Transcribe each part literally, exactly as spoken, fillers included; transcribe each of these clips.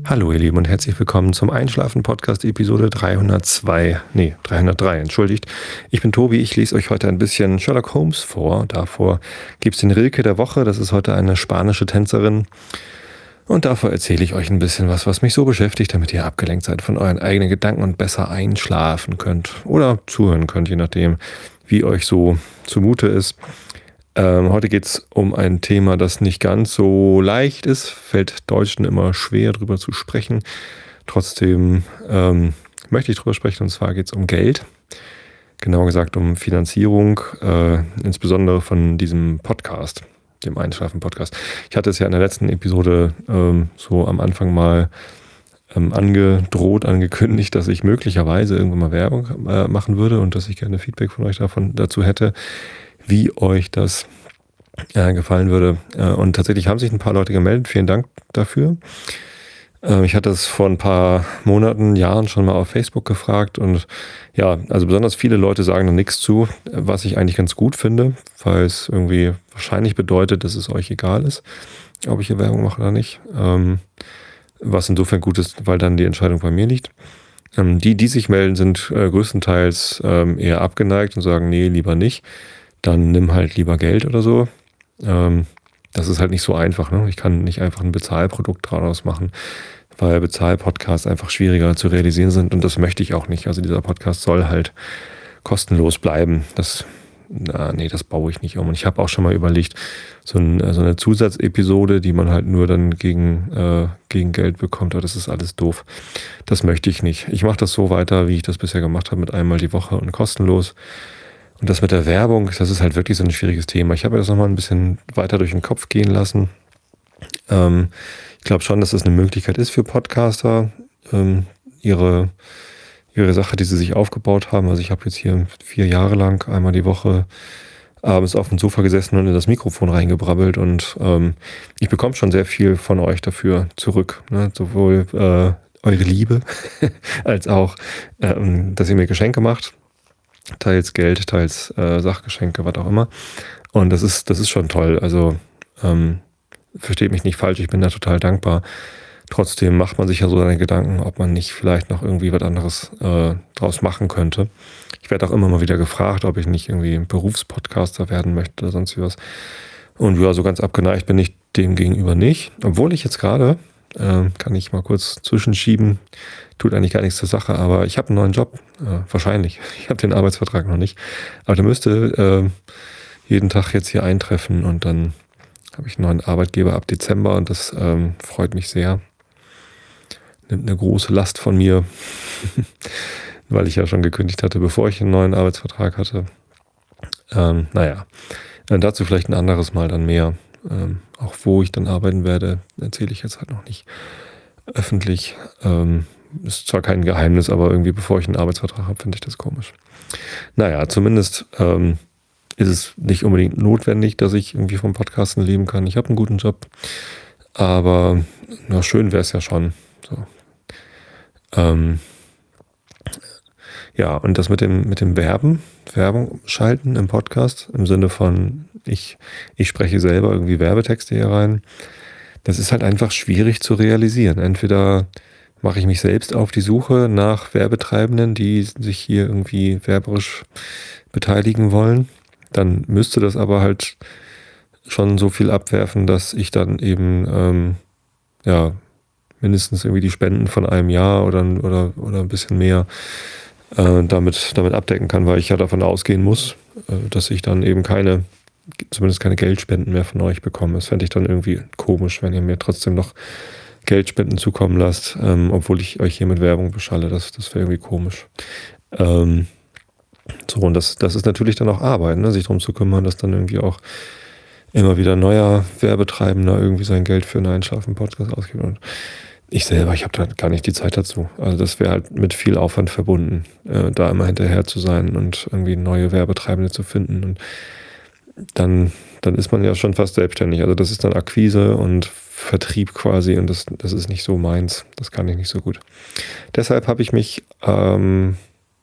Hallo ihr Lieben und herzlich willkommen zum Einschlafen-Podcast Episode dreihundertzwei, nee, dreihundertdrei, entschuldigt. Ich bin Tobi, ich lese euch heute ein bisschen Sherlock Holmes vor. Davor gibt es den Rilke der Woche, das ist heute eine spanische Tänzerin. Und davor erzähle ich euch ein bisschen was, was mich so beschäftigt, damit ihr abgelenkt seid von euren eigenen Gedanken und besser einschlafen könnt oder zuhören könnt, je nachdem, wie euch so zumute ist. Ähm, heute geht es um ein Thema, das nicht ganz so leicht ist, fällt Deutschen immer schwer drüber zu sprechen. Trotzdem ähm, möchte ich drüber sprechen, und zwar geht es um Geld. Genauer gesagt um Finanzierung, äh, insbesondere von diesem Podcast, dem Einschlafen-Podcast. Ich hatte es ja in der letzten Episode ähm, so am Anfang mal ähm, angedroht, angekündigt, dass ich möglicherweise irgendwann mal Werbung äh, machen würde und dass ich gerne Feedback von euch davon dazu hätte, wie euch das äh, gefallen würde. Äh, und tatsächlich haben sich ein paar Leute gemeldet. Vielen Dank dafür. Äh, ich hatte es vor ein paar Monaten, Jahren schon mal auf Facebook gefragt. Und ja, also besonders viele Leute sagen da nichts zu, was ich eigentlich ganz gut finde, weil es irgendwie wahrscheinlich bedeutet, dass es euch egal ist, ob ich hier Werbung mache oder nicht. Ähm, was insofern gut ist, weil dann die Entscheidung bei mir liegt. Ähm, die, die sich melden, sind äh, größtenteils ähm, eher abgeneigt und sagen, nee, lieber nicht. Dann nimm halt lieber Geld oder so. Ähm, das ist halt nicht so einfach. Ne? Ich kann nicht einfach ein Bezahlprodukt daraus machen, weil Bezahlpodcasts einfach schwieriger zu realisieren sind und das möchte ich auch nicht. Also dieser Podcast soll halt kostenlos bleiben. Das, na, nee, das baue ich nicht um. Und ich habe auch schon mal überlegt, so, ein, so eine Zusatzepisode, die man halt nur dann gegen, äh, gegen Geld bekommt, aber das ist alles doof. Das möchte ich nicht. Ich mache das so weiter, wie ich das bisher gemacht habe, mit einmal die Woche und kostenlos. Und das mit der Werbung, das ist halt wirklich so ein schwieriges Thema. Ich habe das nochmal ein bisschen weiter durch den Kopf gehen lassen. Ähm, ich glaube schon, dass das eine Möglichkeit ist für Podcaster, ähm, ihre, ihre Sache, die sie sich aufgebaut haben. Also ich habe jetzt hier vier Jahre lang einmal die Woche abends auf dem Sofa gesessen und in das Mikrofon reingebrabbelt. Und ähm, ich bekomme schon sehr viel von euch dafür zurück. Ne? Sowohl äh, eure Liebe als auch, ähm, dass ihr mir Geschenke macht. Teils Geld, teils äh, Sachgeschenke, was auch immer. Und das ist, das ist schon toll. Also ähm, versteht mich nicht falsch, ich bin da total dankbar. Trotzdem macht man sich ja so seine Gedanken, ob man nicht vielleicht noch irgendwie was anderes äh, draus machen könnte. Ich werde auch immer mal wieder gefragt, ob ich nicht irgendwie ein Berufspodcaster werden möchte oder sonst was. Und ja, so ganz abgeneigt bin ich dem gegenüber nicht. Obwohl ich jetzt gerade, äh, kann ich mal kurz zwischenschieben, tut eigentlich gar nichts zur Sache, aber ich habe einen neuen Job, äh, wahrscheinlich. Ich habe den Arbeitsvertrag noch nicht. Aber der müsste äh, jeden Tag jetzt hier eintreffen und dann habe ich einen neuen Arbeitgeber ab Dezember und das ähm, freut mich sehr. Nimmt eine große Last von mir, weil ich ja schon gekündigt hatte, bevor ich einen neuen Arbeitsvertrag hatte. Ähm, naja, äh, dazu vielleicht ein anderes Mal dann mehr. Ähm, auch wo ich dann arbeiten werde, erzähle ich jetzt halt noch nicht öffentlich. Ähm, Ist zwar kein Geheimnis, aber irgendwie bevor ich einen Arbeitsvertrag habe, finde ich das komisch. Naja, zumindest ähm, ist es nicht unbedingt notwendig, dass ich irgendwie vom Podcasten leben kann. Ich habe einen guten Job, aber na, schön wäre es ja schon. So. Ähm, ja, und das mit dem, mit dem Werben, Werbung schalten im Podcast, im Sinne von, ich, ich spreche selber irgendwie Werbetexte hier rein, das ist halt einfach schwierig zu realisieren. Entweder mache ich mich selbst auf die Suche nach Werbetreibenden, die sich hier irgendwie werberisch beteiligen wollen. Dann müsste das aber halt schon so viel abwerfen, dass ich dann eben ähm, ja mindestens irgendwie die Spenden von einem Jahr oder, oder, oder ein bisschen mehr äh, damit, damit abdecken kann, weil ich ja davon ausgehen muss, äh, dass ich dann eben keine, zumindest keine Geldspenden mehr von euch bekomme. Das fände ich dann irgendwie komisch, wenn ihr mir trotzdem noch Geldspenden zukommen lasst, ähm, obwohl ich euch hier mit Werbung beschalle. Das, das wäre irgendwie komisch. Ähm, so, und das, das ist natürlich dann auch Arbeit, ne? Sich darum zu kümmern, dass dann irgendwie auch immer wieder ein neuer Werbetreibender irgendwie sein Geld für einen Einschlafen-Podcast ausgibt. Und ich selber, ich habe da gar nicht die Zeit dazu. Also das wäre halt mit viel Aufwand verbunden, äh, da immer hinterher zu sein und irgendwie neue Werbetreibende zu finden. Und dann, dann ist man ja schon fast selbstständig. Also das ist dann Akquise und Vertrieb quasi und das, das ist nicht so meins. Das kann ich nicht so gut. Deshalb habe ich mich ähm,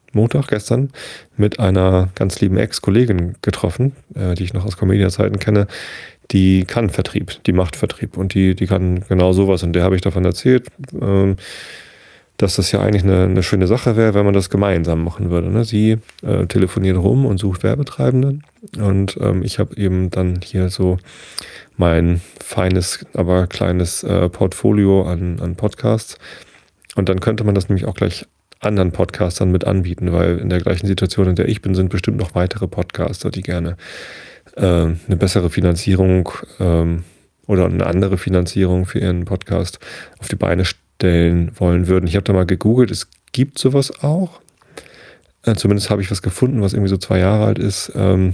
Montag, gestern, mit einer ganz lieben Ex-Kollegin getroffen, äh, die ich noch aus Comedia-Zeiten kenne. Die kann Vertrieb, die macht Vertrieb und die, die kann genau sowas. Und der habe ich davon erzählt, ähm, dass das ja eigentlich eine, eine schöne Sache wäre, wenn man das gemeinsam machen würde. Ne? Sie äh, telefoniert rum und sucht Werbetreibende und ähm, ich habe eben dann hier so mein feines, aber kleines äh, Portfolio an, an Podcasts und dann könnte man das nämlich auch gleich anderen Podcastern mit anbieten, weil in der gleichen Situation, in der ich bin, sind bestimmt noch weitere Podcaster, die gerne äh, eine bessere Finanzierung ähm, oder eine andere Finanzierung für ihren Podcast auf die Beine stellen wollen würden. Ich habe da mal gegoogelt, es gibt sowas auch. Äh, zumindest habe ich was gefunden, was irgendwie so zwei Jahre alt ist. Ähm,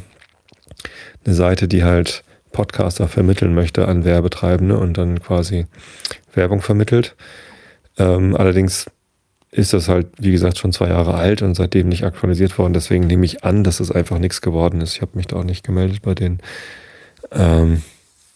eine Seite, die halt Podcaster vermitteln möchte an Werbetreibende und dann quasi Werbung vermittelt. Ähm, allerdings ist das halt, wie gesagt, schon zwei Jahre alt und seitdem nicht aktualisiert worden. Deswegen nehme ich an, dass es einfach nichts geworden ist. Ich habe mich da auch nicht gemeldet bei denen. Ähm,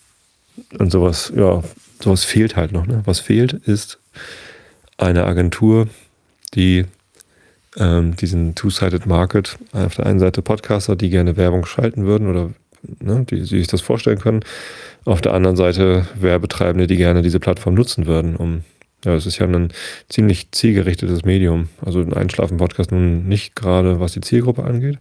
und sowas, ja, sowas fehlt halt noch. Ne? Was fehlt, ist eine Agentur, die ähm, diesen Two-Sided Market, auf der einen Seite Podcaster, die gerne Werbung schalten würden oder ne, die, die sich das vorstellen können, auf der anderen Seite Werbetreibende, die gerne diese Plattform nutzen würden, um ja, es ist ja ein ziemlich zielgerichtetes Medium. Also ein Einschlafen-Podcast nun nicht gerade, was die Zielgruppe angeht.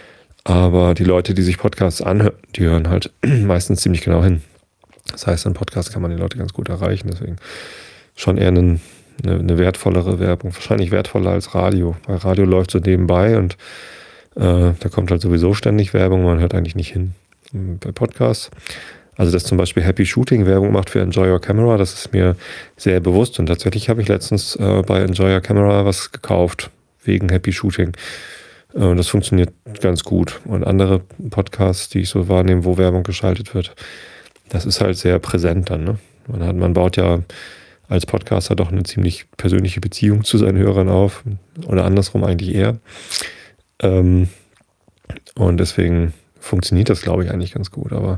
Aber die Leute, die sich Podcasts anhören, die hören halt meistens ziemlich genau hin. Das heißt, ein Podcast kann man die Leute ganz gut erreichen. Deswegen schon eher eine, eine, eine wertvollere Werbung. Wahrscheinlich wertvoller als Radio. Weil Radio läuft so nebenbei und äh, da kommt halt sowieso ständig Werbung. Man hört eigentlich nicht hin bei Podcasts. Also dass zum Beispiel Happy Shooting Werbung macht für Enjoy Your Camera, das ist mir sehr bewusst. Und tatsächlich habe ich letztens äh, bei Enjoy Your Camera was gekauft, wegen Happy Shooting. Äh, das funktioniert ganz gut. Und andere Podcasts, die ich so wahrnehme, wo Werbung geschaltet wird, das ist halt sehr präsent dann. Ne? Man hat, man baut ja als Podcaster doch eine ziemlich persönliche Beziehung zu seinen Hörern auf. Oder andersrum eigentlich eher. Ähm, und deswegen funktioniert das, glaube ich, eigentlich ganz gut. Aber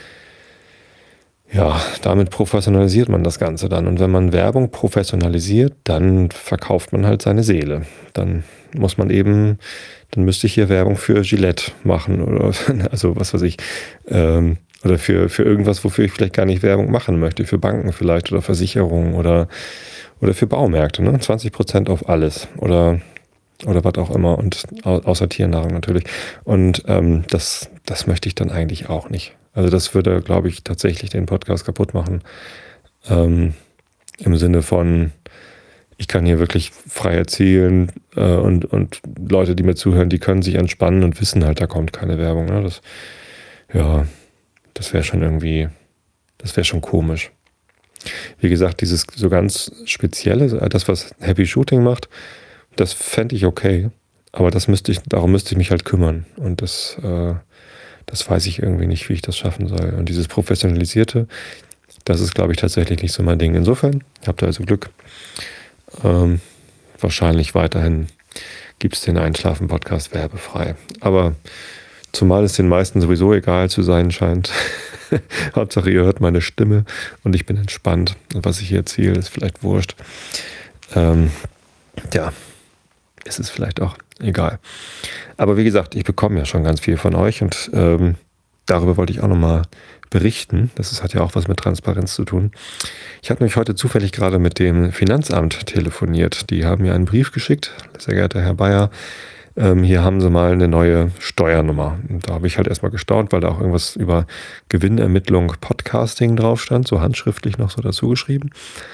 ja, damit professionalisiert man das Ganze dann. Und wenn man Werbung professionalisiert, dann verkauft man halt seine Seele. Dann muss man eben, dann müsste ich hier Werbung für Gillette machen oder also was weiß ich, ähm, oder für, für irgendwas, wofür ich vielleicht gar nicht Werbung machen möchte, für Banken vielleicht oder Versicherungen oder, oder für Baumärkte, ne? zwanzig Prozent auf alles oder, oder was auch immer und au- außer Tiernahrung natürlich. Und ähm, das, das möchte ich dann eigentlich auch nicht. Also das würde, glaube ich, tatsächlich den Podcast kaputt machen. Ähm, Im Sinne von, ich kann hier wirklich frei erzählen äh, und, und Leute, die mir zuhören, die können sich entspannen und wissen halt, da kommt keine Werbung. Ne? Das, ja, das wäre schon irgendwie, das wäre schon komisch. Wie gesagt, dieses so ganz Spezielle, das, was Happy Shooting macht, das fände ich okay. Aber das müsste ich, darum müsste ich mich halt kümmern. Und das, äh, das weiß ich irgendwie nicht, wie ich das schaffen soll. Und dieses Professionalisierte, das ist, glaube ich, tatsächlich nicht so mein Ding. Insofern, habt ihr also Glück. Ähm, wahrscheinlich weiterhin gibt es den Einschlafen-Podcast werbefrei. Aber zumal es den meisten sowieso egal zu sein scheint. Hauptsache, ihr hört meine Stimme und ich bin entspannt. Und was ich hier erzähle, ist vielleicht wurscht. Ähm, ja, ist es vielleicht auch egal. Aber wie gesagt, ich bekomme ja schon ganz viel von euch und ähm, darüber wollte ich auch nochmal berichten. Das ist, hat ja auch was mit Transparenz zu tun. Ich habe nämlich heute zufällig gerade mit dem Finanzamt telefoniert. Die haben mir einen Brief geschickt. Sehr geehrter Herr Bayer, ähm, hier haben Sie mal eine neue Steuernummer. Und da habe ich halt erstmal gestaunt, weil da auch irgendwas über Gewinnermittlung Podcasting drauf stand, so handschriftlich noch so dazu geschrieben.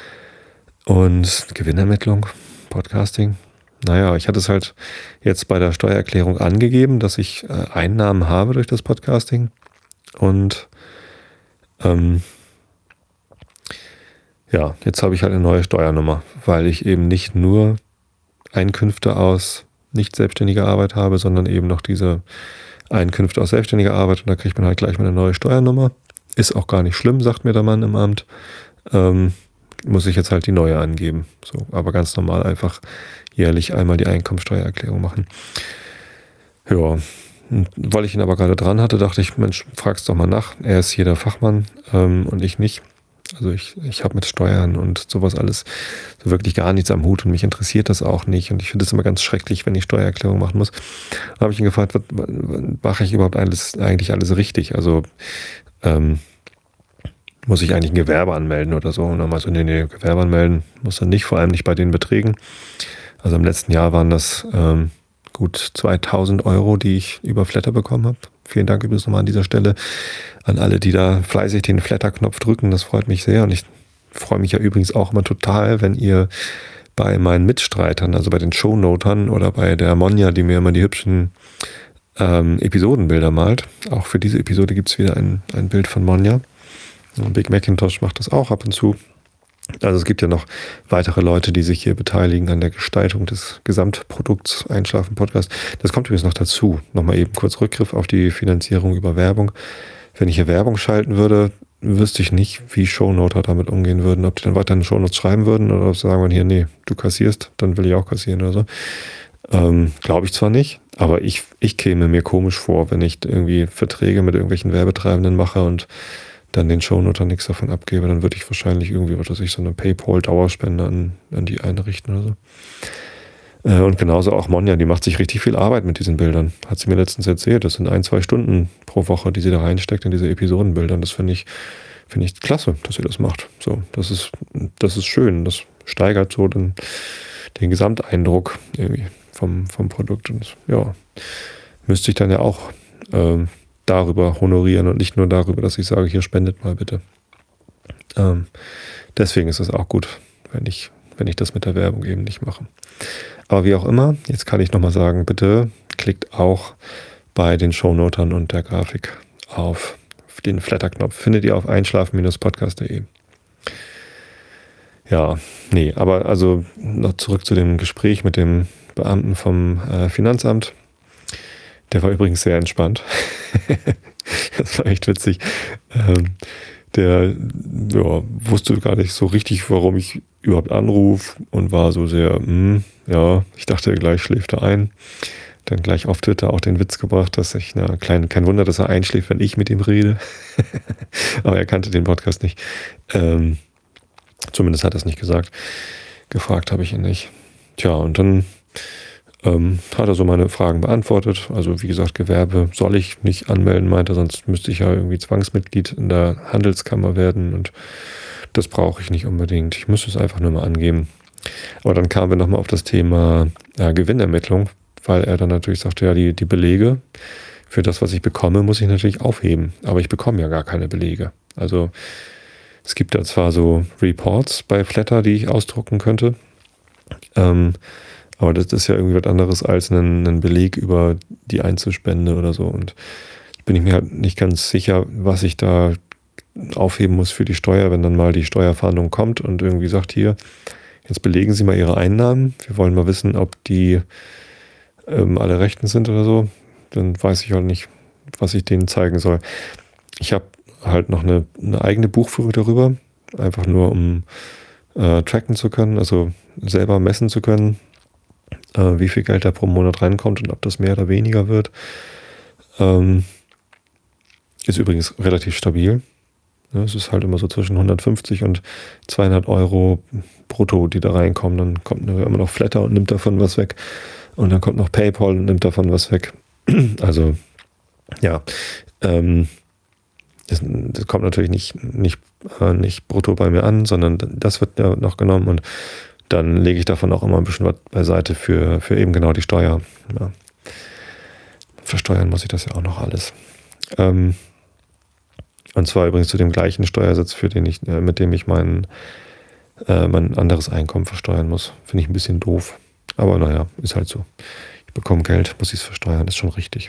Und Gewinnermittlung Podcasting, naja, ich hatte es halt jetzt bei der Steuererklärung angegeben, dass ich äh, Einnahmen habe durch das Podcasting. Und ähm, ja, jetzt habe ich halt eine neue Steuernummer, weil ich eben nicht nur Einkünfte aus nicht selbstständiger Arbeit habe, sondern eben noch diese Einkünfte aus selbstständiger Arbeit. Und da kriegt man halt gleich mal eine neue Steuernummer. Ist auch gar nicht schlimm, sagt mir der Mann im Amt. Ähm, muss ich jetzt halt die neue angeben. So, aber ganz normal einfach jährlich einmal die Einkommensteuererklärung machen. Ja, und weil ich ihn aber gerade dran hatte, dachte ich, Mensch, frag's doch mal nach. Er ist hier der Fachmann ähm, und ich nicht. Also ich, ich habe mit Steuern und sowas alles so wirklich gar nichts am Hut und mich interessiert das auch nicht. Und ich finde es immer ganz schrecklich, wenn ich Steuererklärung machen muss. Da habe ich ihn gefragt, was, was mache ich überhaupt alles, eigentlich alles richtig? Also ähm, muss ich eigentlich ein Gewerbe anmelden oder so? Und dann mal so, nee, nee, Gewerbe anmelden muss dann nicht, vor allem nicht bei den Beträgen. Also im letzten Jahr waren das ähm, gut zweitausend Euro, die ich über Flatter bekommen habe. Vielen Dank übrigens nochmal an dieser Stelle an alle, die da fleißig den Flatter-Knopf drücken. Das freut mich sehr. Und ich freue mich ja übrigens auch immer total, wenn ihr bei meinen Mitstreitern, also bei den Shownotern oder bei der Monja, die mir immer die hübschen ähm, Episodenbilder malt. Auch für diese Episode gibt es wieder ein, ein Bild von Monja. Und Big Macintosh macht das auch ab und zu. Also es gibt ja noch weitere Leute, die sich hier beteiligen an der Gestaltung des Gesamtprodukts Einschlafen Podcast. Das kommt übrigens noch dazu. Nochmal eben kurz Rückgriff auf die Finanzierung über Werbung. Wenn ich hier Werbung schalten würde, wüsste ich nicht, wie Shownoter damit umgehen würden. Ob die dann weiter in Shownotes schreiben würden oder ob sie sagen würden, hier, nee, du kassierst, dann will ich auch kassieren oder so. Ähm, glaube ich zwar nicht, aber ich, ich käme mir komisch vor, wenn ich irgendwie Verträge mit irgendwelchen Werbetreibenden mache und dann den Shownoter nichts davon abgebe, dann würde ich wahrscheinlich irgendwie, was weiß ich, so eine PayPal-Dauerspende an, an die einrichten oder so. Äh, und genauso auch Monja, die macht sich richtig viel Arbeit mit diesen Bildern. Hat sie mir letztens erzählt. Das sind ein, zwei Stunden pro Woche, die sie da reinsteckt in diese Episodenbilder. Das finde ich, finde ich klasse, dass sie das macht. So, das ist, das ist schön. Das steigert so den, den Gesamteindruck irgendwie vom, vom Produkt. Und ja, müsste ich dann ja auch ähm, darüber honorieren und nicht nur darüber, dass ich sage, hier spendet mal bitte. Ähm, deswegen ist es auch gut, wenn ich, wenn ich das mit der Werbung eben nicht mache. Aber wie auch immer, jetzt kann ich nochmal sagen, bitte klickt auch bei den Shownotern und der Grafik auf den Flatter-Knopf. Findet ihr auf einschlafen Podcast punkt de. Ja, nee, aber also noch zurück zu dem Gespräch mit dem Beamten vom äh, Finanzamt. Der war übrigens sehr entspannt. Das war echt witzig. Ähm, der ja, wusste gar nicht so richtig, warum ich überhaupt anrufe und war so sehr, mh, ja, ich dachte, gleich schläft er ein. Dann gleich auf Twitter auch den Witz gebracht, dass ich, na, klein, kein Wunder, dass er einschläft, wenn ich mit ihm rede. Aber er kannte den Podcast nicht. Ähm, zumindest hat er es nicht gesagt. Gefragt habe ich ihn nicht. Tja, und dann Ähm, hat er so meine Fragen beantwortet. Also wie gesagt, Gewerbe soll ich nicht anmelden, meinte, sonst müsste ich ja irgendwie Zwangsmitglied in der Handelskammer werden und das brauche ich nicht unbedingt. Ich müsste es einfach nur mal angeben. Aber dann kamen wir nochmal auf das Thema ja, Gewinnermittlung, weil er dann natürlich sagte, ja, die, die Belege für das, was ich bekomme, muss ich natürlich aufheben. Aber ich bekomme ja gar keine Belege. Also es gibt da zwar so Reports bei Flatter, die ich ausdrucken könnte, ähm, aber das ist ja irgendwie was anderes als einen, einen Beleg über die Einzelspende oder so. Und bin ich mir halt nicht ganz sicher, was ich da aufheben muss für die Steuer, wenn dann mal die Steuerfahndung kommt und irgendwie sagt, hier, jetzt belegen Sie mal Ihre Einnahmen. Wir wollen mal wissen, ob die ähm, alle rechtens sind oder so. Dann weiß ich halt nicht, was ich denen zeigen soll. Ich habe halt noch eine, eine eigene Buchführung darüber, einfach nur um äh, tracken zu können, also selber messen zu können, wie viel Geld da pro Monat reinkommt und ob das mehr oder weniger wird. Ähm, ist übrigens relativ stabil. Ja, es ist halt immer so zwischen hundertfünfzig und zweihundert Euro brutto, die da reinkommen. Dann kommt immer noch Flatter und nimmt davon was weg. Und dann kommt noch PayPal und nimmt davon was weg. Also, ja. Ähm, das, das kommt natürlich nicht, nicht, äh, nicht brutto bei mir an, sondern das wird ja noch genommen und dann lege ich davon auch immer ein bisschen was beiseite für, für eben genau die Steuer. Ja. Versteuern muss ich das ja auch noch alles. Ähm, und zwar übrigens zu dem gleichen Steuersatz, für den ich, äh, mit dem ich mein, äh, mein anderes Einkommen versteuern muss. Finde ich ein bisschen doof. Aber naja, ist halt so. Ich bekomme Geld, muss ich es versteuern, ist schon richtig.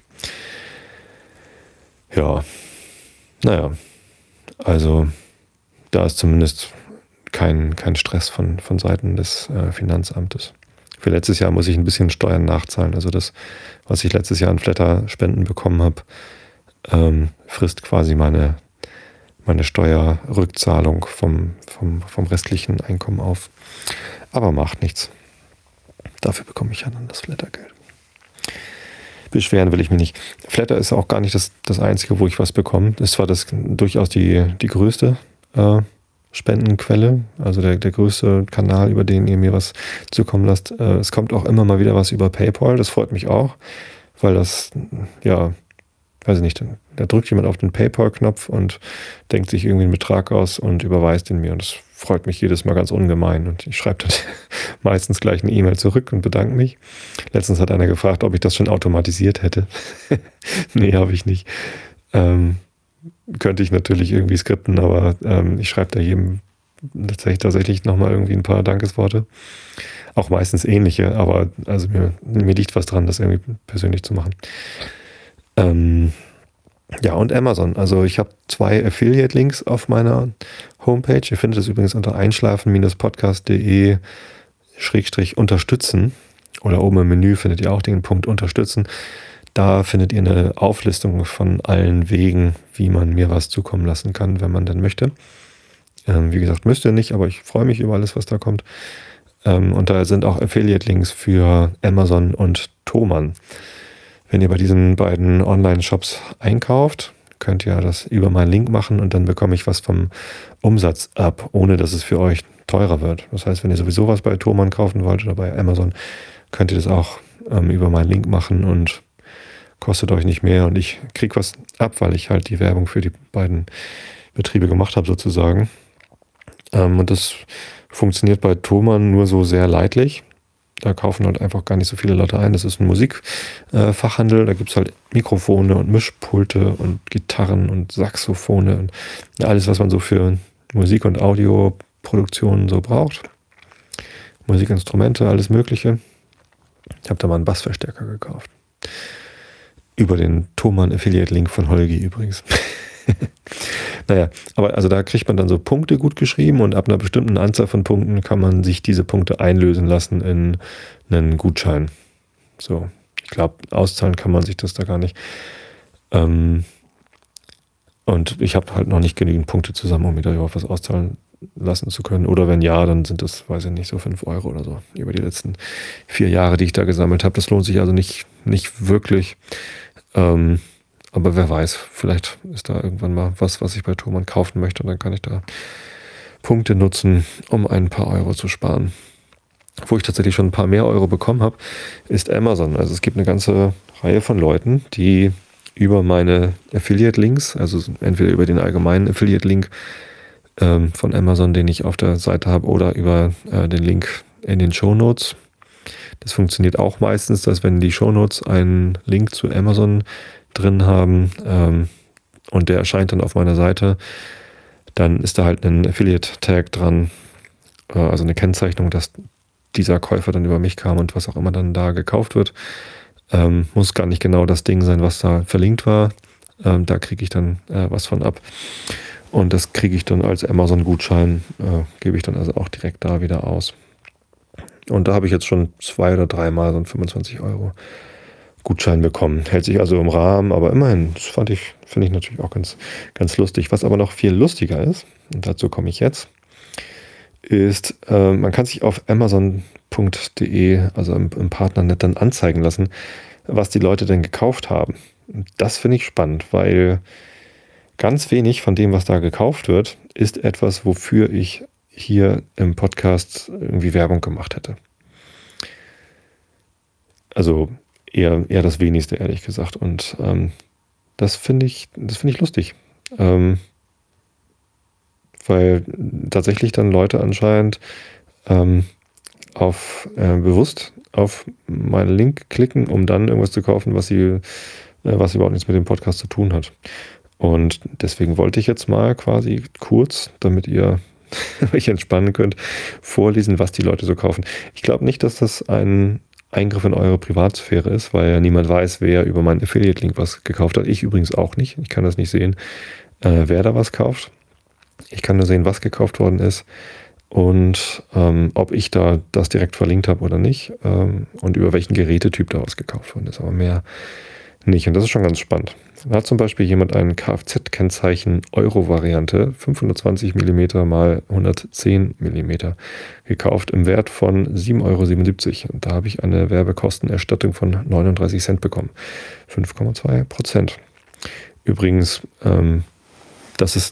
Ja, naja, also da ist zumindest Kein, kein Stress von, von Seiten des äh, Finanzamtes. Für letztes Jahr muss ich ein bisschen Steuern nachzahlen. Also das, was ich letztes Jahr an Flatter-Spenden bekommen habe, ähm, frisst quasi meine, meine Steuerrückzahlung vom, vom, vom restlichen Einkommen auf. Aber macht nichts. Dafür bekomme ich ja dann das Flatter-Geld. Beschweren will ich mich nicht. Flatter ist auch gar nicht das, das Einzige, wo ich was bekomme. Das war das durchaus die, die größte äh, Spendenquelle, also der, der größte Kanal, über den ihr mir was zukommen lasst. Äh, es kommt auch immer mal wieder was über PayPal, das freut mich auch, weil das, ja, weiß ich nicht, da drückt jemand auf den PayPal-Knopf und denkt sich irgendwie einen Betrag aus und überweist ihn mir. Und das freut mich jedes Mal ganz ungemein. Und ich schreibe dann meistens gleich eine E-Mail zurück und bedanke mich. Letztens hat einer gefragt, ob ich das schon automatisiert hätte. Nee, habe ich nicht. Ähm, könnte ich natürlich irgendwie skripten, aber ähm, ich schreibe da jedem tatsächlich, tatsächlich nochmal irgendwie ein paar Dankesworte. Auch meistens ähnliche, aber also mir, mir liegt was dran, das irgendwie persönlich zu machen. Ähm, ja, und Amazon. Also ich habe zwei Affiliate-Links auf meiner Homepage. Ihr findet es übrigens unter einschlafen-podcast.de Schrägstrich unterstützen. Oder oben im Menü findet ihr auch den Punkt unterstützen. Da findet ihr eine Auflistung von allen Wegen, wie man mir was zukommen lassen kann, wenn man denn möchte. Ähm, wie gesagt, müsst ihr nicht, aber ich freue mich über alles, was da kommt. Ähm, und da sind auch Affiliate-Links für Amazon und Thomann. Wenn ihr bei diesen beiden Online-Shops einkauft, könnt ihr das über meinen Link machen und dann bekomme ich was vom Umsatz ab, ohne dass es für euch teurer wird. Das heißt, wenn ihr sowieso was bei Thomann kaufen wollt oder bei Amazon, könnt ihr das auch ähm, über meinen Link machen und kostet euch nicht mehr. Und ich kriege was ab, weil ich halt die Werbung für die beiden Betriebe gemacht habe sozusagen. Ähm, und das funktioniert bei Thomann nur so sehr leidlich. Da kaufen halt einfach gar nicht so viele Leute ein. Das ist ein Musikfachhandel. Äh, da gibt es halt Mikrofone und Mischpulte und Gitarren und Saxophone und alles, was man so für Musik- und Audioproduktionen so braucht. Musikinstrumente, alles Mögliche. Ich habe da mal einen Bassverstärker gekauft. Über den Thomann Affiliate-Link von Holgi übrigens. Naja, aber also da kriegt man dann so Punkte gut geschrieben und ab einer bestimmten Anzahl von Punkten kann man sich diese Punkte einlösen lassen in einen Gutschein. So, ich glaube, auszahlen kann man sich das da gar nicht. Ähm, und ich habe halt noch nicht genügend Punkte zusammen, um mir da überhaupt was auszahlen lassen zu können. Oder wenn ja, dann sind das, weiß ich nicht, so fünf Euro oder so über die letzten vier Jahre, die ich da gesammelt habe. Das lohnt sich also nicht, nicht wirklich. Ähm, Aber wer weiß, vielleicht ist da irgendwann mal was, was ich bei Thomann kaufen möchte und dann kann ich da Punkte nutzen, um ein paar Euro zu sparen. Wo ich tatsächlich schon ein paar mehr Euro bekommen habe, ist Amazon. Also es gibt eine ganze Reihe von Leuten, die über meine Affiliate-Links, also entweder über den allgemeinen Affiliate-Link ähm, von Amazon, den ich auf der Seite habe, oder über äh, den Link in den Shownotes. Das funktioniert auch meistens, dass wenn die Shownotes einen Link zu Amazon drin haben ähm, und der erscheint dann auf meiner Seite, dann ist da halt ein Affiliate-Tag dran, äh, also eine Kennzeichnung, dass dieser Käufer dann über mich kam und was auch immer dann da gekauft wird. Ähm, muss gar nicht genau das Ding sein, was da verlinkt war. Ähm, da kriege ich dann äh, was von ab. Und das kriege ich dann als Amazon-Gutschein, äh, gebe ich dann also auch direkt da wieder aus. Und da habe ich jetzt schon zwei oder dreimal so einen fünfundzwanzig Euro Gutschein bekommen. Hält sich also im Rahmen, aber immerhin, das fand ich, finde ich natürlich auch ganz, ganz lustig. Was aber noch viel lustiger ist, und dazu komme ich jetzt, ist, äh, man kann sich auf amazon punkt de, also im, im Partnernet, dann anzeigen lassen, was die Leute denn gekauft haben. Das finde ich spannend, weil ganz wenig von dem, was da gekauft wird, ist etwas, wofür ich hier im Podcast irgendwie Werbung gemacht hätte. Also eher, eher das Wenigste, ehrlich gesagt. Und ähm, das finde ich, das finde ich lustig. Ähm, weil tatsächlich dann Leute anscheinend ähm, auf äh, bewusst auf meinen Link klicken, um dann irgendwas zu kaufen, was sie, äh, was überhaupt nichts mit dem Podcast zu tun hat. Und deswegen wollte ich jetzt mal quasi kurz, damit ihr euch entspannen könnt, vorlesen, was die Leute so kaufen. Ich glaube nicht, dass das ein Eingriff in eure Privatsphäre ist, weil ja niemand weiß, wer über meinen Affiliate-Link was gekauft hat. Ich übrigens auch nicht. Ich kann das nicht sehen, äh, wer da was kauft. Ich kann nur sehen, was gekauft worden ist und ähm, ob ich da das direkt verlinkt habe oder nicht ähm, und über welchen Gerätetyp da was gekauft worden ist, aber mehr nicht. Und das ist schon ganz spannend. Da hat zum Beispiel jemand ein Kfz-Kennzeichen Euro-Variante fünfhundertzwanzig Millimeter mal hundertzehn Millimeter gekauft im Wert von sieben Euro siebenundsiebzig. Und da habe ich eine Werbekostenerstattung von neununddreißig Cent bekommen. fünf Komma zwei Prozent. Übrigens, ähm, das ist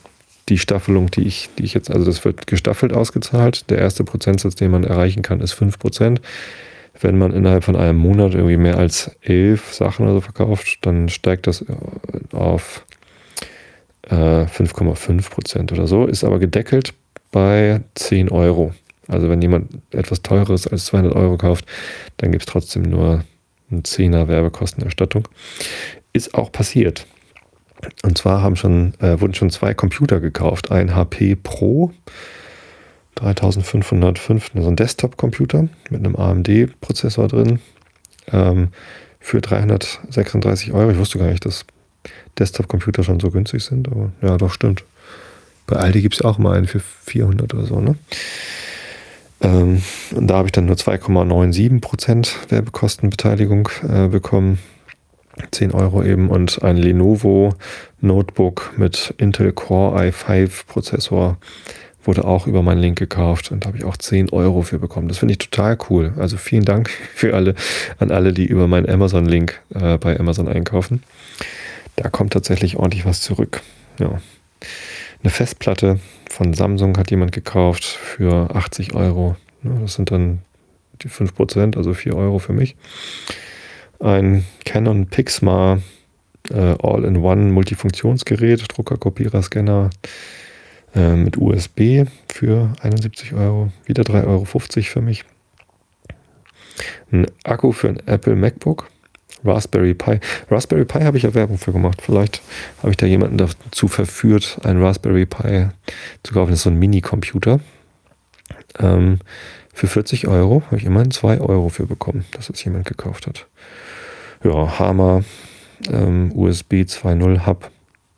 die Staffelung, die ich, die ich jetzt, also das wird gestaffelt ausgezahlt. Der erste Prozentsatz, den man erreichen kann, ist fünf Prozent. Wenn man innerhalb von einem Monat irgendwie mehr als elf Sachen oder so verkauft, dann steigt das auf äh, fünf Komma fünf Prozent oder so, ist aber gedeckelt bei zehn Euro. Also wenn jemand etwas Teureres als zweihundert Euro kauft, dann gibt es trotzdem nur ein Zehner Werbekostenerstattung. Ist auch passiert. Und zwar haben schon, äh, wurden schon zwei Computer gekauft. Ein H P Pro dreitausendfünfhundertfünf, so ein Desktop-Computer mit einem A M D-Prozessor drin, ähm, für dreihundertsechsunddreißig Euro. Ich wusste gar nicht, dass Desktop-Computer schon so günstig sind, aber ja, doch, stimmt. Bei Aldi gibt es auch mal einen für vierhundert oder so, ne? Ähm, und da habe ich dann nur zwei Komma siebenundneunzig Prozent Werbekostenbeteiligung äh, bekommen. zehn Euro eben, und ein Lenovo Notebook mit Intel Core i fünf Prozessor wurde auch über meinen Link gekauft, und da habe ich auch zehn Euro für bekommen. Das finde ich total cool. Also vielen Dank für alle, an alle, die über meinen Amazon-Link äh, bei Amazon einkaufen. Da kommt tatsächlich ordentlich was zurück. Ja. Eine Festplatte von Samsung hat jemand gekauft für achtzig Euro. Ja, das sind dann die fünf Prozent, also vier Euro für mich. Ein Canon Pixma äh, All-in-One Multifunktionsgerät, Drucker, Kopierer, Scanner äh, mit U S B für einundsiebzig Euro, wieder drei Euro fünfzig für mich. Ein Akku für ein Apple MacBook, Raspberry Pi. Raspberry Pi habe ich ja Werbung für gemacht. Vielleicht habe ich da jemanden dazu verführt, einen Raspberry Pi zu kaufen. Das ist so ein Mini-Computer. Ähm, für vierzig Euro habe ich immerhin zwei Euro für bekommen, dass es jemand gekauft hat. Ja, Hammer, ähm, U S B zwei Punkt null Hub,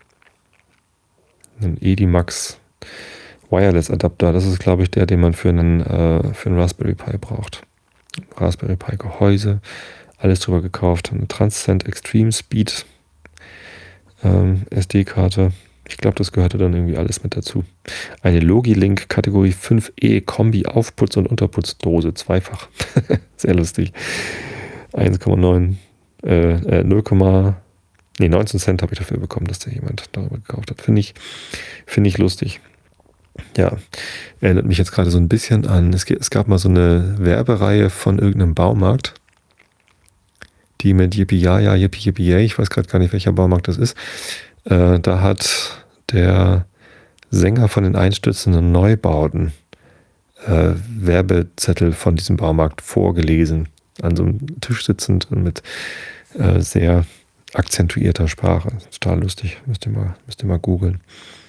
ein Edimax Wireless Adapter. Das ist, glaube ich, der, den man für einen, äh, für einen Raspberry Pi braucht. Raspberry Pi Gehäuse, alles drüber gekauft. Eine Transcend Extreme Speed ähm, S D-Karte. Ich glaube, das gehörte dann irgendwie alles mit dazu. Eine Logilink Kategorie fünf E Kombi Aufputz- und Unterputzdose, zweifach. Sehr lustig. eins Komma neun, äh, null, nee, neunzehn Cent habe ich dafür bekommen, dass da jemand darüber gekauft hat. Finde ich, finde ich lustig. Ja, erinnert mich jetzt gerade so ein bisschen an, es, es gab mal so eine Werbereihe von irgendeinem Baumarkt, die mit Yippie ja ja, Yippie Yippie yay, ich weiß gerade gar nicht, welcher Baumarkt das ist. Äh, da hat der Sänger von den einstürzenden Neubauten äh, Werbezettel von diesem Baumarkt vorgelesen, an so einem Tisch sitzend und mit äh, sehr akzentuierter Sprache. Total lustig, müsst ihr mal, müsst ihr mal googeln.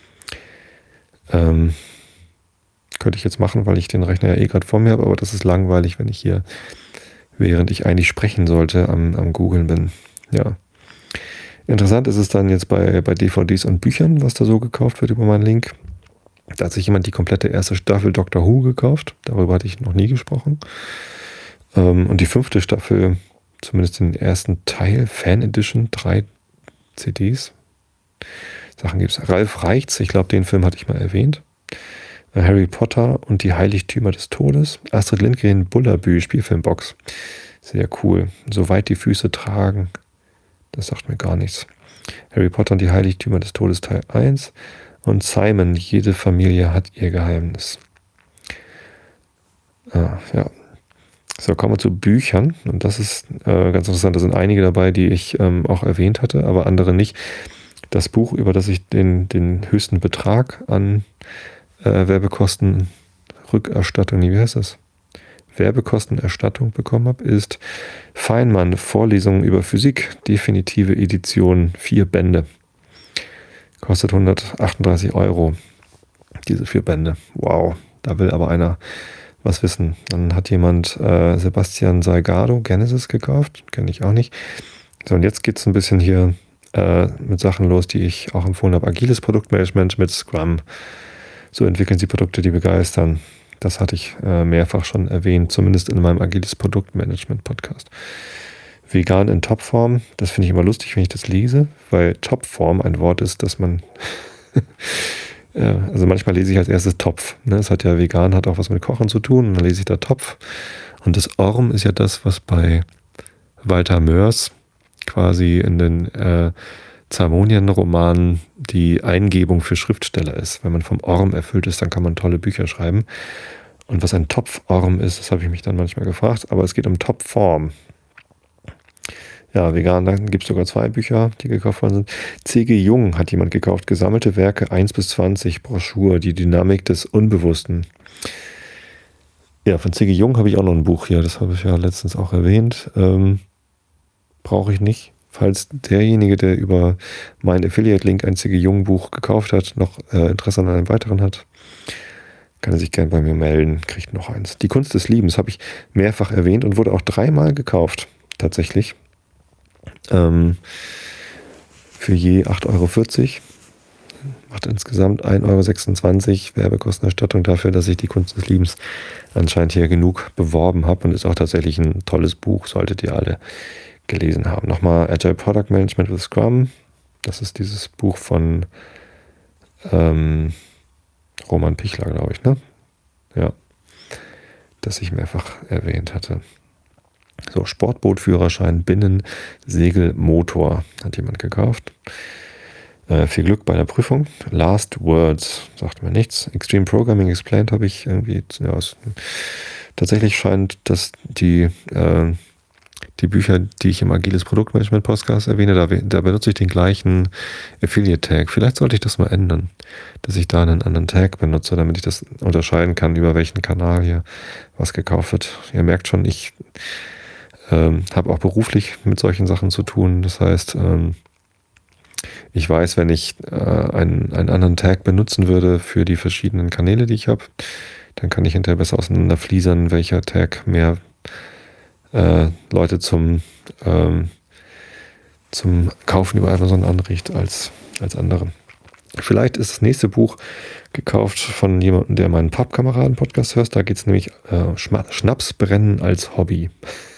Ähm, könnte ich jetzt machen, weil ich den Rechner ja eh gerade vor mir habe, aber das ist langweilig, wenn ich hier, während ich eigentlich sprechen sollte, am, am Googeln bin. Ja. Interessant ist es dann jetzt bei, bei D V Ds und Büchern, was da so gekauft wird über meinen Link. Da hat sich jemand die komplette erste Staffel Doctor Who gekauft. Darüber hatte ich noch nie gesprochen. Ähm, und die fünfte Staffel, zumindest den ersten Teil, Fan Edition, drei C Ds. Sachen gibt es. Ralf Reichts, ich glaube, den Film hatte ich mal erwähnt. Harry Potter und die Heiligtümer des Todes. Astrid Lindgren, Bullabü, Spielfilmbox. Sehr cool. Soweit die Füße tragen. Das sagt mir gar nichts. Harry Potter und die Heiligtümer des Todes Teil eins. Und Simon, jede Familie hat ihr Geheimnis. Ah, ja. So, kommen wir zu Büchern. Und das ist äh, ganz interessant. Da sind einige dabei, die ich ähm, auch erwähnt hatte, aber andere nicht. Das Buch, über das ich den, den höchsten Betrag an äh, Werbekostenrückerstattung, wie heißt das? Werbekostenerstattung bekommen habe, ist Feinmann, Vorlesungen über Physik, definitive Edition, vier Bände. Kostet hundertachtunddreißig Euro, diese vier Bände. Wow, da will aber einer was wissen. Dann hat jemand äh, Sebastian Salgado, Genesis, gekauft, kenne ich auch nicht. So, und jetzt geht es ein bisschen hier äh, mit Sachen los, die ich auch empfohlen habe. Agiles Produktmanagement mit Scrum. So entwickeln Sie Produkte, die begeistern. Das hatte ich äh, mehrfach schon erwähnt, zumindest in meinem Agiles Produktmanagement-Podcast. Vegan in Topform, das finde ich immer lustig, wenn ich das lese, weil Topform ein Wort ist, das man, äh, also manchmal lese ich als erstes Topf. Ne? Es hat ja vegan, hat auch was mit Kochen zu tun, und dann lese ich da Topf. Und das Orm ist ja das, was bei Walter Mörs quasi in den äh, Zamonien-Roman die Eingebung für Schriftsteller ist. Wenn man vom Orm erfüllt ist, dann kann man tolle Bücher schreiben. Und was ein Topform ist, das habe ich mich dann manchmal gefragt, aber es geht um Topform. Ja, vegan, dann gibt es sogar zwei Bücher, die gekauft worden sind. C G. Jung hat jemand gekauft, gesammelte Werke eins bis zwanzig, Broschur, die Dynamik des Unbewussten. Ja, von C G. Jung habe ich auch noch ein Buch hier, das habe ich ja letztens auch erwähnt. Ähm, brauche ich nicht. Falls derjenige, der über meinen Affiliate-Link ein C G. Jung-Buch gekauft hat, noch äh, Interesse an einem weiteren hat, kann er sich gerne bei mir melden, kriegt noch eins. Die Kunst des Liebens habe ich mehrfach erwähnt und wurde auch dreimal gekauft, tatsächlich. Ähm, für je acht Euro vierzig. Macht insgesamt ein Euro sechsundzwanzig Werbekostenerstattung dafür, dass ich die Kunst des Liebens anscheinend hier genug beworben habe, und ist auch tatsächlich ein tolles Buch, solltet ihr alle gelesen haben. Nochmal Agile Product Management with Scrum. Das ist dieses Buch von ähm, Roman Pichler, glaube ich, ne? Ja. Das ich mehrfach erwähnt hatte. So, Sportbootführerschein, Binnen, Segel, Motor hat jemand gekauft. Äh, viel Glück bei der Prüfung. Last Words, sagt mir nichts. Extreme Programming Explained habe ich irgendwie, ja, es, tatsächlich scheint, dass die, äh, die Bücher, die ich im Agiles Produktmanagement Podcast erwähne, da, da benutze ich den gleichen Affiliate-Tag. Vielleicht sollte ich das mal ändern, dass ich da einen anderen Tag benutze, damit ich das unterscheiden kann, über welchen Kanal hier was gekauft wird. Ihr merkt schon, ich ähm, habe auch beruflich mit solchen Sachen zu tun. Das heißt, ähm, ich weiß, wenn ich äh, einen, einen anderen Tag benutzen würde für die verschiedenen Kanäle, die ich habe, dann kann ich hinterher besser auseinanderfliesern, welcher Tag mehr äh, Leute zum, ähm, zum Kaufen über Amazon anregt als, als andere. Vielleicht ist das nächste Buch gekauft von jemandem, der meinen Pappkameraden-Podcast hört. Da geht es nämlich äh, Schnapsbrennen als Hobby.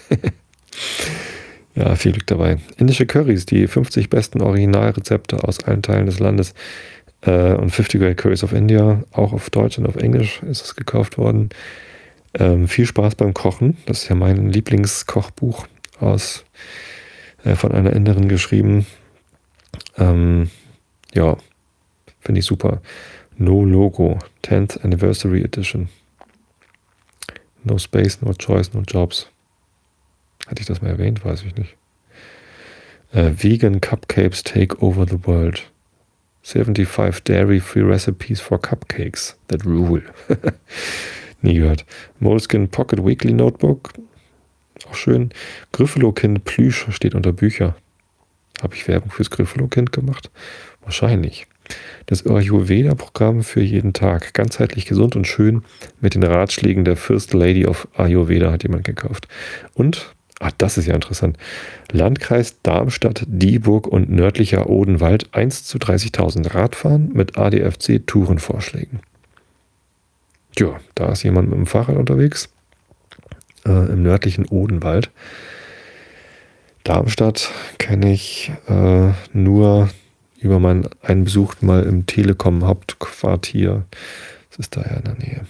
Ja, viel Glück dabei. Indische Currys, die fünfzig besten Originalrezepte aus allen Teilen des Landes äh, und fifty Great Curries of India, auch auf Deutsch und auf Englisch ist es gekauft worden. Ähm, viel Spaß beim Kochen, das ist ja mein Lieblingskochbuch aus, äh, von einer Inderin geschrieben. Ähm, ja, finde ich super. No Logo, tenth Anniversary Edition. No Space, No Choice, No Jobs. Hatte ich das mal erwähnt? Weiß ich nicht. Uh, Vegan Cupcakes Take Over the World. seventy-five Dairy-Free Recipes for Cupcakes that rule. Nie gehört. Moleskine Pocket Weekly Notebook. Auch schön. Gryffalo-Kind Plüsch steht unter Bücher. Habe ich Werbung fürs Gryffalo-Kind gemacht? Wahrscheinlich. Das Ayurveda-Programm für jeden Tag. Ganzheitlich gesund und schön mit den Ratschlägen der First Lady of Ayurveda hat jemand gekauft. Und ah, das ist ja interessant. Landkreis Darmstadt, Dieburg und nördlicher Odenwald eins zu dreißigtausend Radfahren mit A D F C-Tourenvorschlägen. Tja, da ist jemand mit dem Fahrrad unterwegs. Äh, im nördlichen Odenwald. Darmstadt kenne ich äh, nur über meinen einen Besuch mal im Telekom-Hauptquartier. Das ist da ja in der Nähe.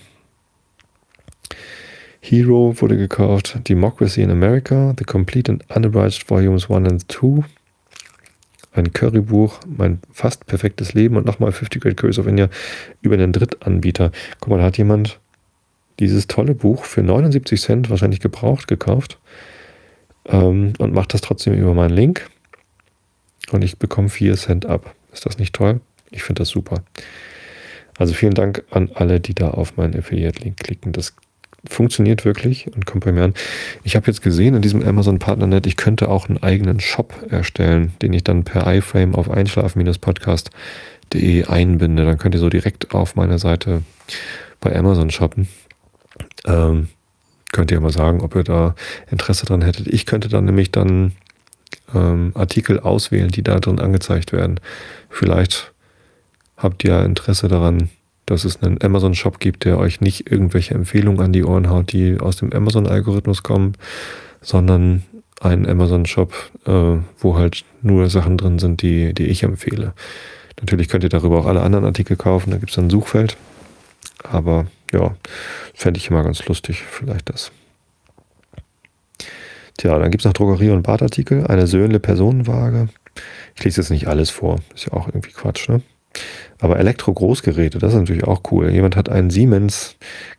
Hero wurde gekauft, Democracy in America, The Complete and Unabridged Volumes one and two, ein Currybuch, mein fast perfektes Leben und nochmal fifty Great Curries of India über einen Drittanbieter. Guck mal, da hat jemand dieses tolle Buch für neunundsiebzig Cent wahrscheinlich gebraucht gekauft ähm, und macht das trotzdem über meinen Link und ich bekomme vier Cent ab. Ist das nicht toll? Ich finde das super. Also vielen Dank an alle, die da auf meinen Affiliate-Link klicken. Das funktioniert wirklich und kommt bei mir an. Ich habe jetzt gesehen in diesem Amazon Partnernet, ich könnte auch einen eigenen Shop erstellen, den ich dann per iFrame auf einschlafen Podcast punkt de einbinde. Dann könnt ihr so direkt auf meiner Seite bei Amazon shoppen. Ähm, könnt ihr mal sagen, ob ihr da Interesse dran hättet. Ich könnte dann nämlich dann ähm, Artikel auswählen, die da drin angezeigt werden. Vielleicht habt ihr Interesse daran, dass es einen Amazon-Shop gibt, der euch nicht irgendwelche Empfehlungen an die Ohren haut, die aus dem Amazon-Algorithmus kommen, sondern einen Amazon-Shop, äh, wo halt nur Sachen drin sind, die, die ich empfehle. Natürlich könnt ihr darüber auch alle anderen Artikel kaufen, da gibt es ein Suchfeld. Aber ja, fände ich immer ganz lustig, vielleicht das. Tja, dann gibt es noch Drogerie- und Badartikel, eine Söhnle Personenwaage. Ich lese jetzt nicht alles vor, ist ja auch irgendwie Quatsch, ne? Aber Elektro-Großgeräte, das ist natürlich auch cool. Jemand hat einen Siemens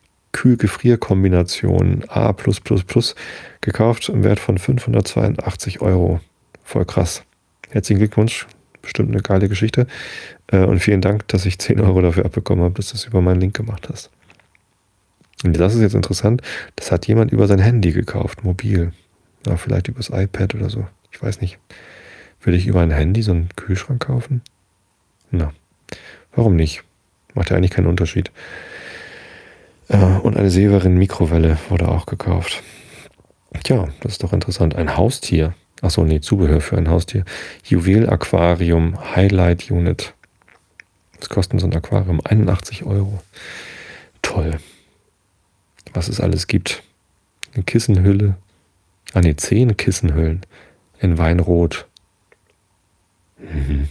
Kühl-Gefrier-Kombination A plus plus plus gekauft im Wert von fünfhundertzweiundachtzig Euro. Voll krass. Herzlichen Glückwunsch. Bestimmt eine geile Geschichte. Und vielen Dank, dass ich zehn Euro dafür abbekommen habe, dass du das über meinen Link gemacht hast. Und das ist jetzt interessant. Das hat jemand über sein Handy gekauft, mobil. Ja, vielleicht übers iPad oder so. Ich weiß nicht. Würde ich über ein Handy so einen Kühlschrank kaufen? Na, warum nicht? Macht ja eigentlich keinen Unterschied. Und eine Severin-Mikrowelle wurde auch gekauft. Tja, das ist doch interessant. Ein Haustier. Achso, nee, Zubehör für ein Haustier. Juwel-Aquarium Highlight Unit. Was kostet so ein Aquarium? einundachtzig Euro. Toll. Was es alles gibt. Eine Kissenhülle. Ah ne, zehn Kissenhüllen. In Weinrot. Mhm.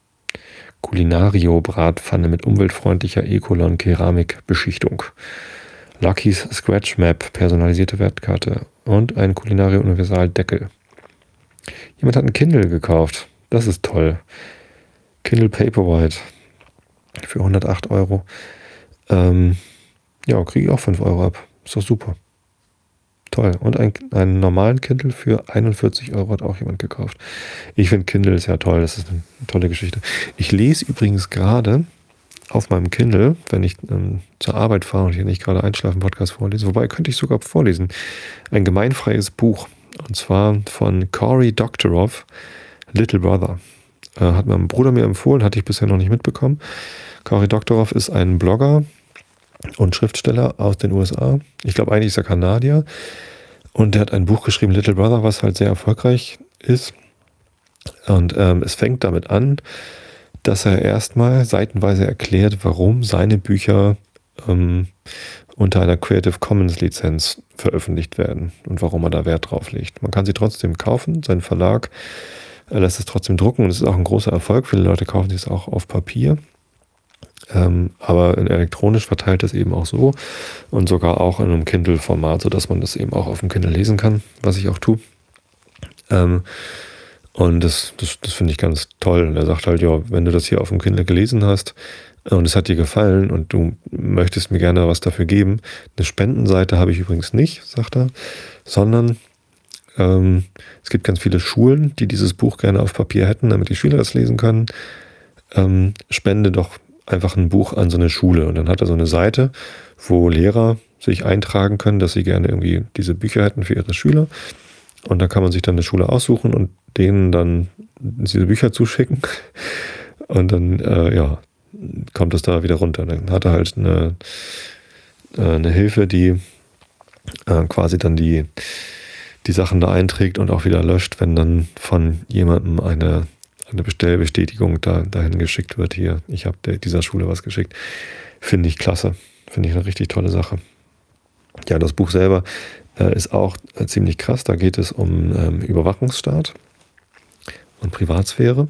Culinario-Bratpfanne mit umweltfreundlicher Ecolon-Keramikbeschichtung. Lucky's Scratch Map, personalisierte Wertkarte und ein Culinario Universal Deckel. Jemand hat ein Kindle gekauft. Das ist toll. Kindle Paperwhite für hundertacht Euro. Ähm, ja, kriege ich auch fünf Euro ab. Ist doch super. Toll. Und ein, einen normalen Kindle für einundvierzig Euro hat auch jemand gekauft. Ich finde Kindle ist ja toll. Das ist eine tolle Geschichte. Ich lese übrigens gerade auf meinem Kindle, wenn ich ähm, zur Arbeit fahre und hier nicht gerade Einschlafen-Podcast vorlese, wobei könnte ich sogar vorlesen, ein gemeinfreies Buch. Und zwar von Cory Doctorow, Little Brother. Äh, hat mein Bruder mir empfohlen, hatte ich bisher noch nicht mitbekommen. Cory Doctorow ist ein Blogger und Schriftsteller aus den U S A. Ich glaube, eigentlich ist er Kanadier. Und der hat ein Buch geschrieben, Little Brother, was halt sehr erfolgreich ist. Und ähm, es fängt damit an, dass er erstmal seitenweise erklärt, warum seine Bücher ähm, unter einer Creative Commons Lizenz veröffentlicht werden und warum er da Wert drauf legt. Man kann sie trotzdem kaufen, sein Verlag er lässt es trotzdem drucken und es ist auch ein großer Erfolg. Viele Leute kaufen es auch auf Papier, ähm, aber in elektronisch verteilt es eben auch so und sogar auch in einem Kindle-Format, sodass man das eben auch auf dem Kindle lesen kann, was ich auch tue. Ähm, Und das, das, das finde ich ganz toll. Und er sagt halt, ja, wenn du das hier auf dem Kindle gelesen hast und es hat dir gefallen und du möchtest mir gerne was dafür geben, eine Spendenseite habe ich übrigens nicht, sagt er, sondern ähm, es gibt ganz viele Schulen, die dieses Buch gerne auf Papier hätten, damit die Schüler das lesen können. Ähm, spende doch einfach ein Buch an so eine Schule. Und dann hat er so eine Seite, wo Lehrer sich eintragen können, dass sie gerne irgendwie diese Bücher hätten für ihre Schüler. Und da kann man sich dann eine Schule aussuchen und denen dann diese Bücher zuschicken. Und dann, äh, ja, kommt das da wieder runter. Dann hat er halt eine, äh, eine Hilfe, die äh, quasi dann die, die Sachen da einträgt und auch wieder löscht, wenn dann von jemandem eine, eine Bestellbestätigung da, dahin geschickt wird. Hier, ich habe dieser Schule was geschickt. Finde ich klasse. Finde ich eine richtig tolle Sache. Ja, das Buch selber äh, ist auch äh, ziemlich krass. Da geht es um ähm, Überwachungsstaat und Privatsphäre.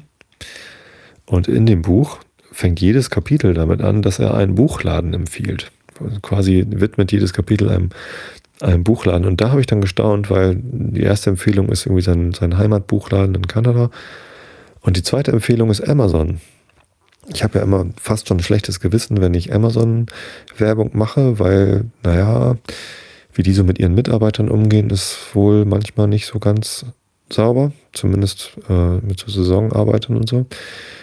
Und in dem Buch fängt jedes Kapitel damit an, dass er einen Buchladen empfiehlt. Also quasi widmet jedes Kapitel einem, einem Buchladen. Und da habe ich dann gestaunt, weil die erste Empfehlung ist irgendwie sein, sein Heimatbuchladen in Kanada. Und die zweite Empfehlung ist Amazon. Ich habe ja immer fast schon ein schlechtes Gewissen, wenn ich Amazon-Werbung mache, weil, naja, wie die so mit ihren Mitarbeitern umgehen, ist wohl manchmal nicht so ganz sauber. Zumindest äh, mit so Saisonarbeitern und so.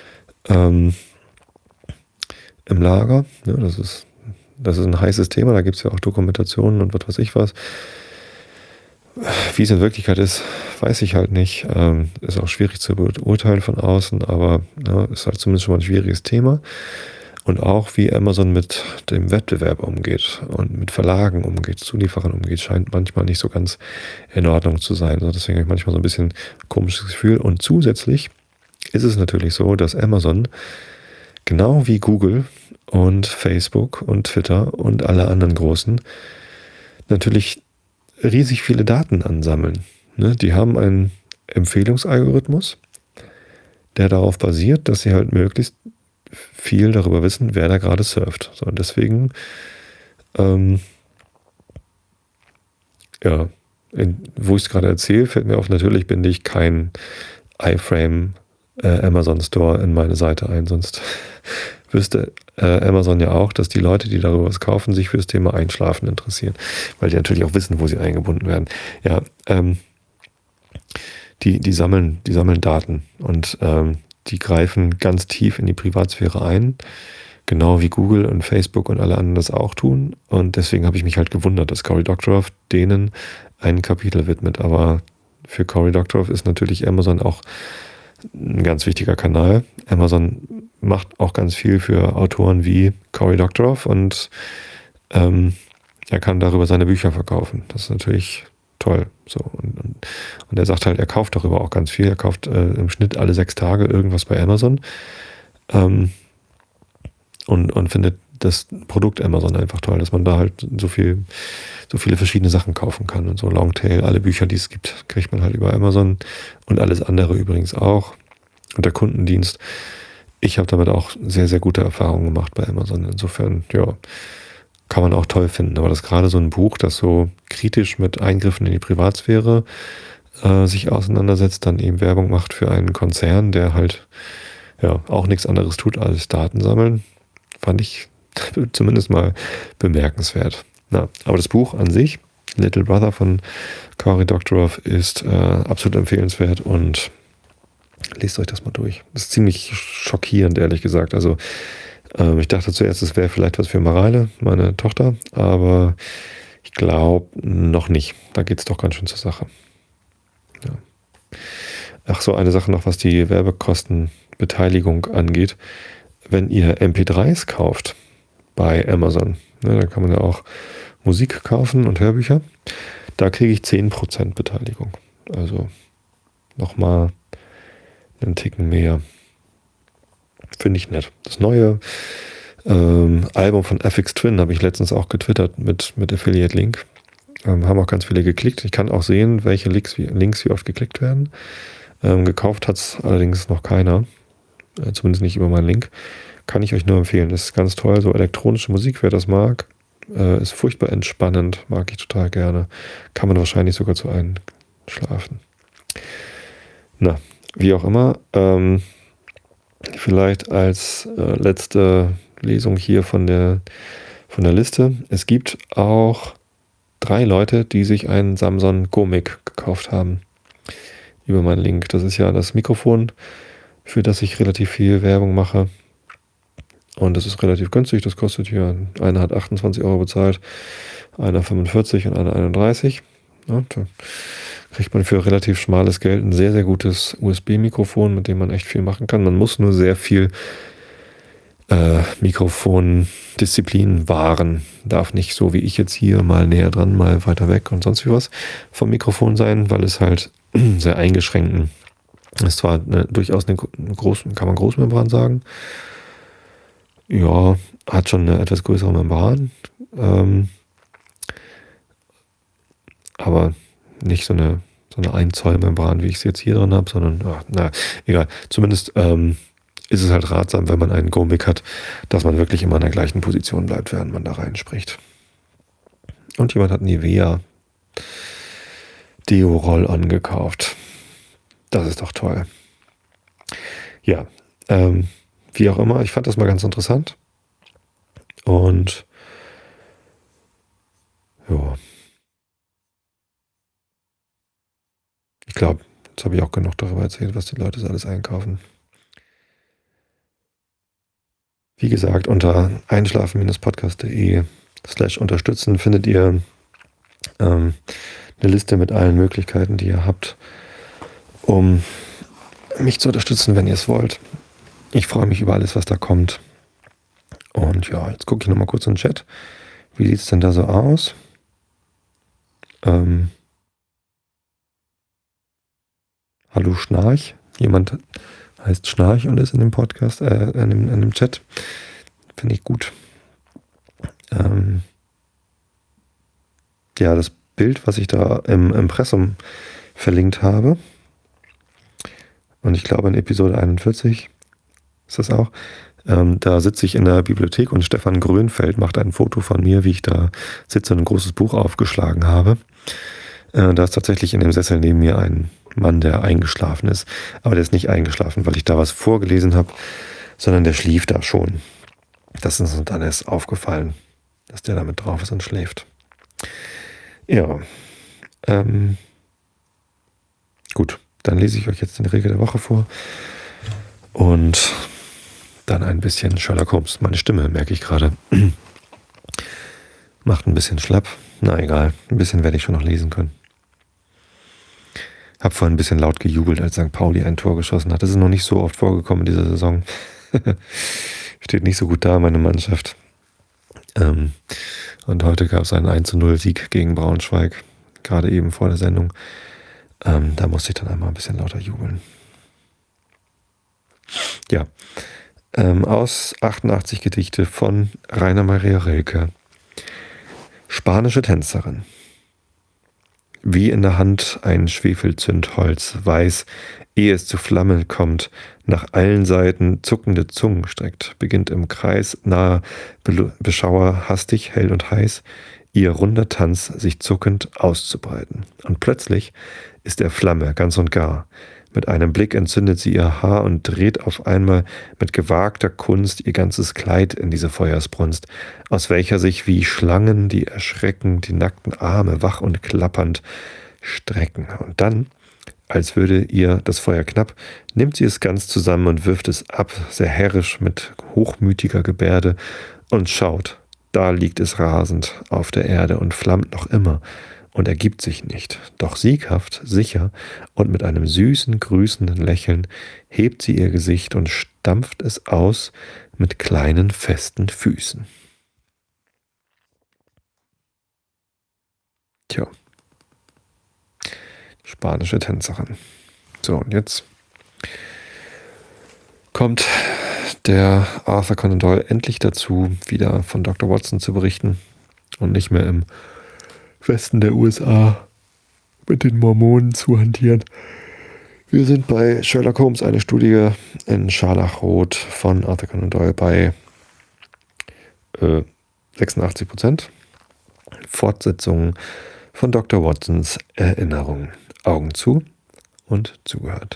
Ähm, Im Lager, ja, das ist, das ist ein heißes Thema, da gibt es ja auch Dokumentationen und was weiß ich was. Wie es in Wirklichkeit ist, weiß ich halt nicht. Ähm, ist auch schwierig zu beurteilen von außen, aber ja, ist halt zumindest schon mal ein schwieriges Thema. Und auch wie Amazon mit dem Wettbewerb umgeht und mit Verlagen umgeht, Zulieferern umgeht, scheint manchmal nicht so ganz in Ordnung zu sein. Also deswegen habe ich manchmal so ein bisschen komisches Gefühl. Und zusätzlich ist es natürlich so, dass Amazon genau wie Google und Facebook und Twitter und alle anderen großen natürlich riesig viele Daten ansammeln. Ne? Die haben einen Empfehlungsalgorithmus, der darauf basiert, dass sie halt möglichst viel darüber wissen, wer da gerade surft. So, und deswegen, ähm, ja, in, wo ich es gerade erzähle, fällt mir auf, natürlich bin ich kein iFrame äh, Amazon Store in meine Seite ein, sonst wüsste äh, Amazon ja auch, dass die Leute, die darüber was kaufen, sich für das Thema Einschlafen interessieren, weil die natürlich auch wissen, wo sie eingebunden werden. Ja, ähm, die, die sammeln, die sammeln Daten und ähm, die greifen ganz tief in die Privatsphäre ein, genau wie Google und Facebook und alle anderen das auch tun. Und deswegen habe ich mich halt gewundert, dass Cory Doctorow denen ein Kapitel widmet. Aber für Cory Doctorow ist natürlich Amazon auch ein ganz wichtiger Kanal. Amazon macht auch ganz viel für Autoren wie Cory Doctorow und ähm, er kann darüber seine Bücher verkaufen. Das ist natürlich toll. So, und, und, und er sagt halt, er kauft darüber auch ganz viel. Er kauft äh, im Schnitt alle sechs Tage irgendwas bei Amazon ähm, und, und findet das Produkt Amazon einfach toll, dass man da halt so viel, so viele verschiedene Sachen kaufen kann. Und so Longtail, alle Bücher, die es gibt, kriegt man halt über Amazon und alles andere übrigens auch. Und der Kundendienst. Ich habe damit auch sehr, sehr gute Erfahrungen gemacht bei Amazon. Insofern, ja, kann man auch toll finden. Aber das gerade so ein Buch, das so kritisch mit Eingriffen in die Privatsphäre äh, sich auseinandersetzt, dann eben Werbung macht für einen Konzern, der halt ja auch nichts anderes tut als Daten sammeln, fand ich zumindest mal bemerkenswert. Na, aber das Buch an sich, Little Brother von Cory Doctorow, ist äh, absolut empfehlenswert und lest euch das mal durch. Das ist ziemlich schockierend, ehrlich gesagt. Also ähm, ich dachte zuerst, es wäre vielleicht was für Mareile, meine Tochter, aber ich glaube noch nicht. Da geht es doch ganz schön zur Sache. Ja. Ach so, eine Sache noch, was die Werbekostenbeteiligung angeht. Wenn ihr M P dreis kauft bei Amazon, ne, da kann man ja auch Musik kaufen und Hörbücher, da kriege ich zehn Prozent Beteiligung. Also nochmal einen Ticken mehr. Finde ich nett. Das neue ähm, Album von Aphex Twin habe ich letztens auch getwittert mit, mit Affiliate-Link. Ähm, haben auch ganz viele geklickt. Ich kann auch sehen, welche Links wie, Links wie oft geklickt werden. Ähm, gekauft hat es allerdings noch keiner. Äh, zumindest nicht über meinen Link. Kann ich euch nur empfehlen. Das ist ganz toll. So elektronische Musik, wer das mag, äh, ist furchtbar entspannend. Mag ich total gerne. Kann man wahrscheinlich sogar zu einschlafen. Na, wie auch immer. Ähm, vielleicht als äh, letzte Lesung hier von der, von der Liste. Es gibt auch drei Leute, die sich einen Samson Go-Mic gekauft haben. Über meinen Link. Das ist ja das Mikrofon, für das ich relativ viel Werbung mache. Und das ist relativ günstig. Das kostet hier, einer hat achtundzwanzig Euro bezahlt, einer fünfundvierzig und einer einunddreißig. Ja, da kriegt man für relativ schmales Geld ein sehr, sehr gutes U S B-Mikrofon, mit dem man echt viel machen kann. Man muss nur sehr viel äh, Mikrofondisziplin wahren. Darf nicht so wie ich jetzt hier mal näher dran, mal weiter weg und sonst wie was vom Mikrofon sein, weil es halt sehr eingeschränkt ist. Zwar eine, durchaus eine große, kann man Großmembran sagen. Ja, hat schon eine etwas größere Membran. Ähm, aber nicht so eine, so eine ein Zoll Membran, wie ich es jetzt hier drin habe, sondern, ach, na, egal. Zumindest ähm, ist es halt ratsam, wenn man einen Go-Mic hat, dass man wirklich immer in der gleichen Position bleibt, während man da reinspricht. Und jemand hat Nivea Deo-Roll-On gekauft. Das ist doch toll. Ja, ähm, wie auch immer, ich fand das mal ganz interessant. Und ja, ich glaube, jetzt habe ich auch genug darüber erzählt, was die Leute so alles einkaufen. Wie gesagt, unter einschlafen-podcast.de slash unterstützen findet ihr ähm, eine Liste mit allen Möglichkeiten, die ihr habt, um mich zu unterstützen, wenn ihr es wollt. Ich freue mich über alles, was da kommt. Und ja, jetzt gucke ich nochmal kurz in den Chat. Wie sieht es denn da so aus? Ähm, Hallo Schnarch. Jemand heißt Schnarch und ist in dem Podcast, äh, in dem, in dem Chat. Finde ich gut. Ähm, ja, das Bild, was ich da im Impressum verlinkt habe, und ich glaube in Episode einundvierzig ist das auch, ähm, da sitze ich in der Bibliothek und Stefan Grönfeld macht ein Foto von mir, wie ich da sitze und ein großes Buch aufgeschlagen habe. Äh, da ist tatsächlich in dem Sessel neben mir ein Mann, der eingeschlafen ist. Aber der ist nicht eingeschlafen, weil ich da was vorgelesen habe, sondern der schlief da schon. Das ist uns dann erst aufgefallen, dass der da mit drauf ist und schläft. Ja, ähm, gut, dann lese ich euch jetzt den Regel der Woche vor und dann ein bisschen Sherlock Holmes. Meine Stimme, merke ich gerade, macht ein bisschen schlapp. Na egal, ein bisschen werde ich schon noch lesen können. Hab vorhin ein bisschen laut gejubelt, als Sankt Pauli ein Tor geschossen hat. Das ist noch nicht so oft vorgekommen in dieser Saison. Steht nicht so gut da, meine Mannschaft. Ähm, und heute gab es einen eins zu null Sieg gegen Braunschweig, gerade eben vor der Sendung. Ähm, da musste ich dann einmal ein bisschen lauter jubeln. Ja, ähm, aus achtundachtzig Gedichte von Rainer Maria Rilke. Spanische Tänzerin. Wie in der Hand ein Schwefelzündholz, weiß, ehe es zu Flammen kommt, nach allen Seiten zuckende Zungen streckt, beginnt im Kreis nahe Beschauer hastig, hell und heiß, ihr runder Tanz sich zuckend auszubreiten. Und plötzlich ist er Flamme, ganz und gar. Mit einem Blick entzündet sie ihr Haar und dreht auf einmal mit gewagter Kunst ihr ganzes Kleid in diese Feuersbrunst, aus welcher sich wie Schlangen, die erschrecken, die nackten Arme wach und klappernd strecken. Und dann, als würde ihr das Feuer knapp, nimmt sie es ganz zusammen und wirft es ab, sehr herrisch mit hochmütiger Gebärde, und schaut, da liegt es rasend auf der Erde und flammt noch immer und ergibt sich nicht. Doch sieghaft, sicher und mit einem süßen, grüßenden Lächeln hebt sie ihr Gesicht und stampft es aus mit kleinen, festen Füßen. Tja. Spanische Tänzerin. So, und jetzt kommt der Arthur Conan Doyle endlich dazu, wieder von Doktor Watson zu berichten und nicht mehr im Westen der U S A mit den Mormonen zu hantieren. Wir sind bei Sherlock Holmes, eine Studie in Scharlachrot von Arthur Conan Doyle bei äh, sechsundachtzig Prozent. Fortsetzung von Doktor Watsons Erinnerung. Augen zu und zugehört.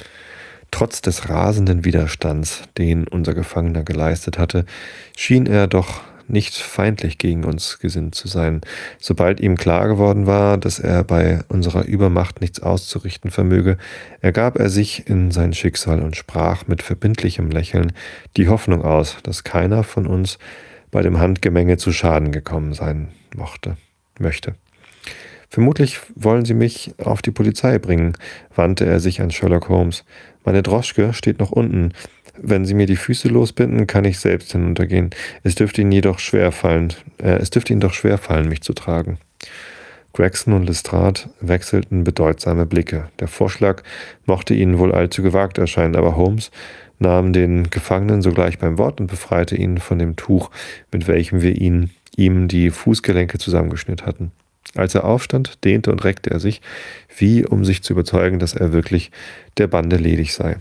Trotz des rasenden Widerstands, den unser Gefangener geleistet hatte, schien er doch nicht feindlich gegen uns gesinnt zu sein. Sobald ihm klar geworden war, dass er bei unserer Übermacht nichts auszurichten vermöge, ergab er sich in sein Schicksal und sprach mit verbindlichem Lächeln die Hoffnung aus, dass keiner von uns bei dem Handgemenge zu Schaden gekommen sein mochte, möchte. Vermutlich wollen Sie mich auf die Polizei bringen, wandte er sich an Sherlock Holmes. Meine Droschke steht noch unten. Wenn Sie mir die Füße losbinden, kann ich selbst hinuntergehen. Es dürfte Ihnen jedoch schwerfallen, äh, es dürfte Ihnen doch schwerfallen, mich zu tragen. Gregson und Lestrade wechselten bedeutsame Blicke. Der Vorschlag mochte ihnen wohl allzu gewagt erscheinen, aber Holmes nahm den Gefangenen sogleich beim Wort und befreite ihn von dem Tuch, mit welchem wir ihn, ihm die Fußgelenke zusammengeschnürt hatten. Als er aufstand, dehnte und reckte er sich, wie um sich zu überzeugen, dass er wirklich der Bande ledig sei.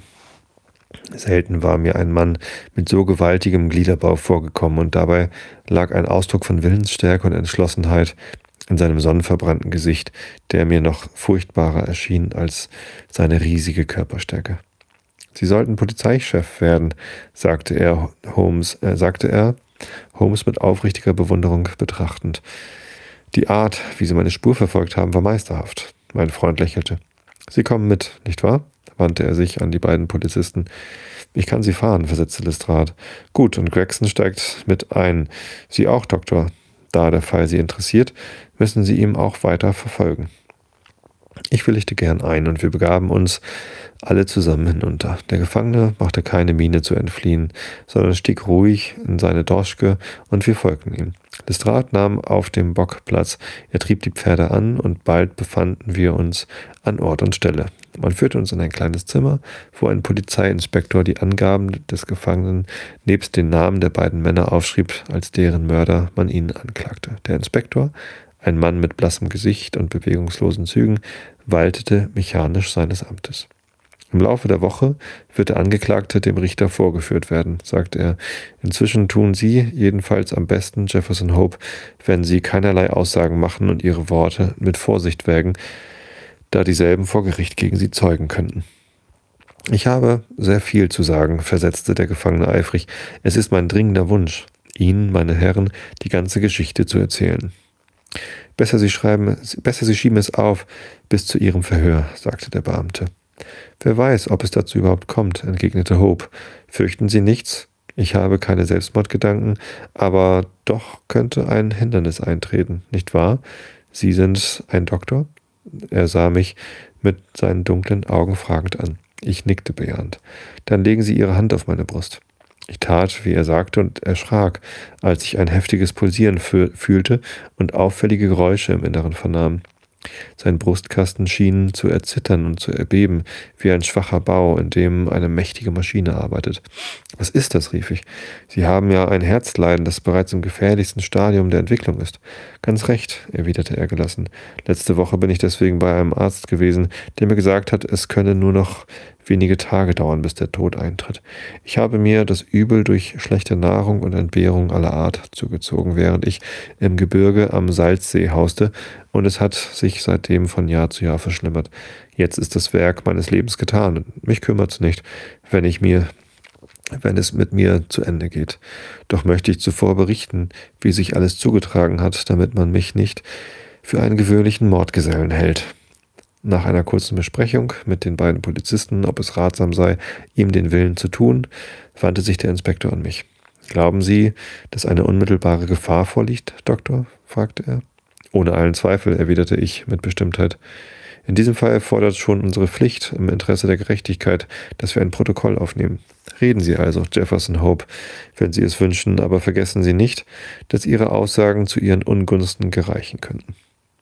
Selten war mir ein Mann mit so gewaltigem Gliederbau vorgekommen, und dabei lag ein Ausdruck von Willensstärke und Entschlossenheit in seinem sonnenverbrannten Gesicht, der mir noch furchtbarer erschien als seine riesige Körperstärke. Sie sollten Polizeichef werden, sagte er Holmes, äh, sagte er, Holmes mit aufrichtiger Bewunderung betrachtend. Die Art, wie Sie meine Spur verfolgt haben, war meisterhaft. Mein Freund lächelte. Sie kommen mit, nicht wahr? Wandte er sich an die beiden Polizisten. Ich kann Sie fahren, versetzte Lestrade. Gut, und Gregson steigt mit ein. Sie auch, Doktor. Da der Fall Sie interessiert, müssen Sie ihm auch weiter verfolgen. Ich willigte gern ein, und wir begaben uns alle zusammen hinunter. Der Gefangene machte keine Miene zu entfliehen, sondern stieg ruhig in seine Droschke, und wir folgten ihm. Lestrade nahm auf dem Bock Platz, er trieb die Pferde an, und bald befanden wir uns an Ort und Stelle. Man führte uns in ein kleines Zimmer, wo ein Polizeiinspektor die Angaben des Gefangenen nebst den Namen der beiden Männer aufschrieb, als deren Mörder man ihn anklagte. Der Inspektor, ein Mann mit blassem Gesicht und bewegungslosen Zügen, waltete mechanisch seines Amtes. Im Laufe der Woche wird der Angeklagte dem Richter vorgeführt werden, sagte er. Inzwischen tun Sie jedenfalls am besten, Jefferson Hope, wenn Sie keinerlei Aussagen machen und Ihre Worte mit Vorsicht wägen, da dieselben vor Gericht gegen sie zeugen könnten. Ich habe sehr viel zu sagen, versetzte der Gefangene eifrig. Es ist mein dringender Wunsch, Ihnen, meine Herren, die ganze Geschichte zu erzählen. Besser Sie schreiben, besser Sie schieben es auf bis zu Ihrem Verhör, sagte der Beamte. Wer weiß, ob es dazu überhaupt kommt, entgegnete Hope. Fürchten Sie nichts? Ich habe keine Selbstmordgedanken, aber doch könnte ein Hindernis eintreten, nicht wahr? Sie sind ein Doktor? Er sah mich mit seinen dunklen Augen fragend an. Ich nickte bejahend. Dann legen Sie Ihre Hand auf meine Brust. Ich tat, wie er sagte, und erschrak, als ich ein heftiges Pulsieren fühlte und auffällige Geräusche im Inneren vernahm. Sein Brustkasten schien zu erzittern und zu erbeben, wie ein schwacher Bau, in dem eine mächtige Maschine arbeitet. »Was ist das?« rief ich. »Sie haben ja ein Herzleiden, das bereits im gefährlichsten Stadium der Entwicklung ist.« »Ganz recht«, erwiderte er gelassen. »Letzte Woche bin ich deswegen bei einem Arzt gewesen, der mir gesagt hat, es könne nur noch wenige Tage dauern, bis der Tod eintritt. Ich habe mir das Übel durch schlechte Nahrung und Entbehrung aller Art zugezogen, während ich im Gebirge am Salzsee hauste, und es hat sich seitdem von Jahr zu Jahr verschlimmert. Jetzt ist das Werk meines Lebens getan. Mich kümmert's nicht, wenn ich mir, wenn es mit mir zu Ende geht. Doch möchte ich zuvor berichten, wie sich alles zugetragen hat, damit man mich nicht für einen gewöhnlichen Mordgesellen hält.« Nach einer kurzen Besprechung mit den beiden Polizisten, ob es ratsam sei, ihm den Willen zu tun, wandte sich der Inspektor an mich. »Glauben Sie, dass eine unmittelbare Gefahr vorliegt, Doktor?« fragte er. »Ohne allen Zweifel«, erwiderte ich mit Bestimmtheit. »In diesem Fall erfordert schon unsere Pflicht im Interesse der Gerechtigkeit, dass wir ein Protokoll aufnehmen. Reden Sie also, Jefferson Hope, wenn Sie es wünschen, aber vergessen Sie nicht, dass Ihre Aussagen zu Ihren Ungunsten gereichen könnten.«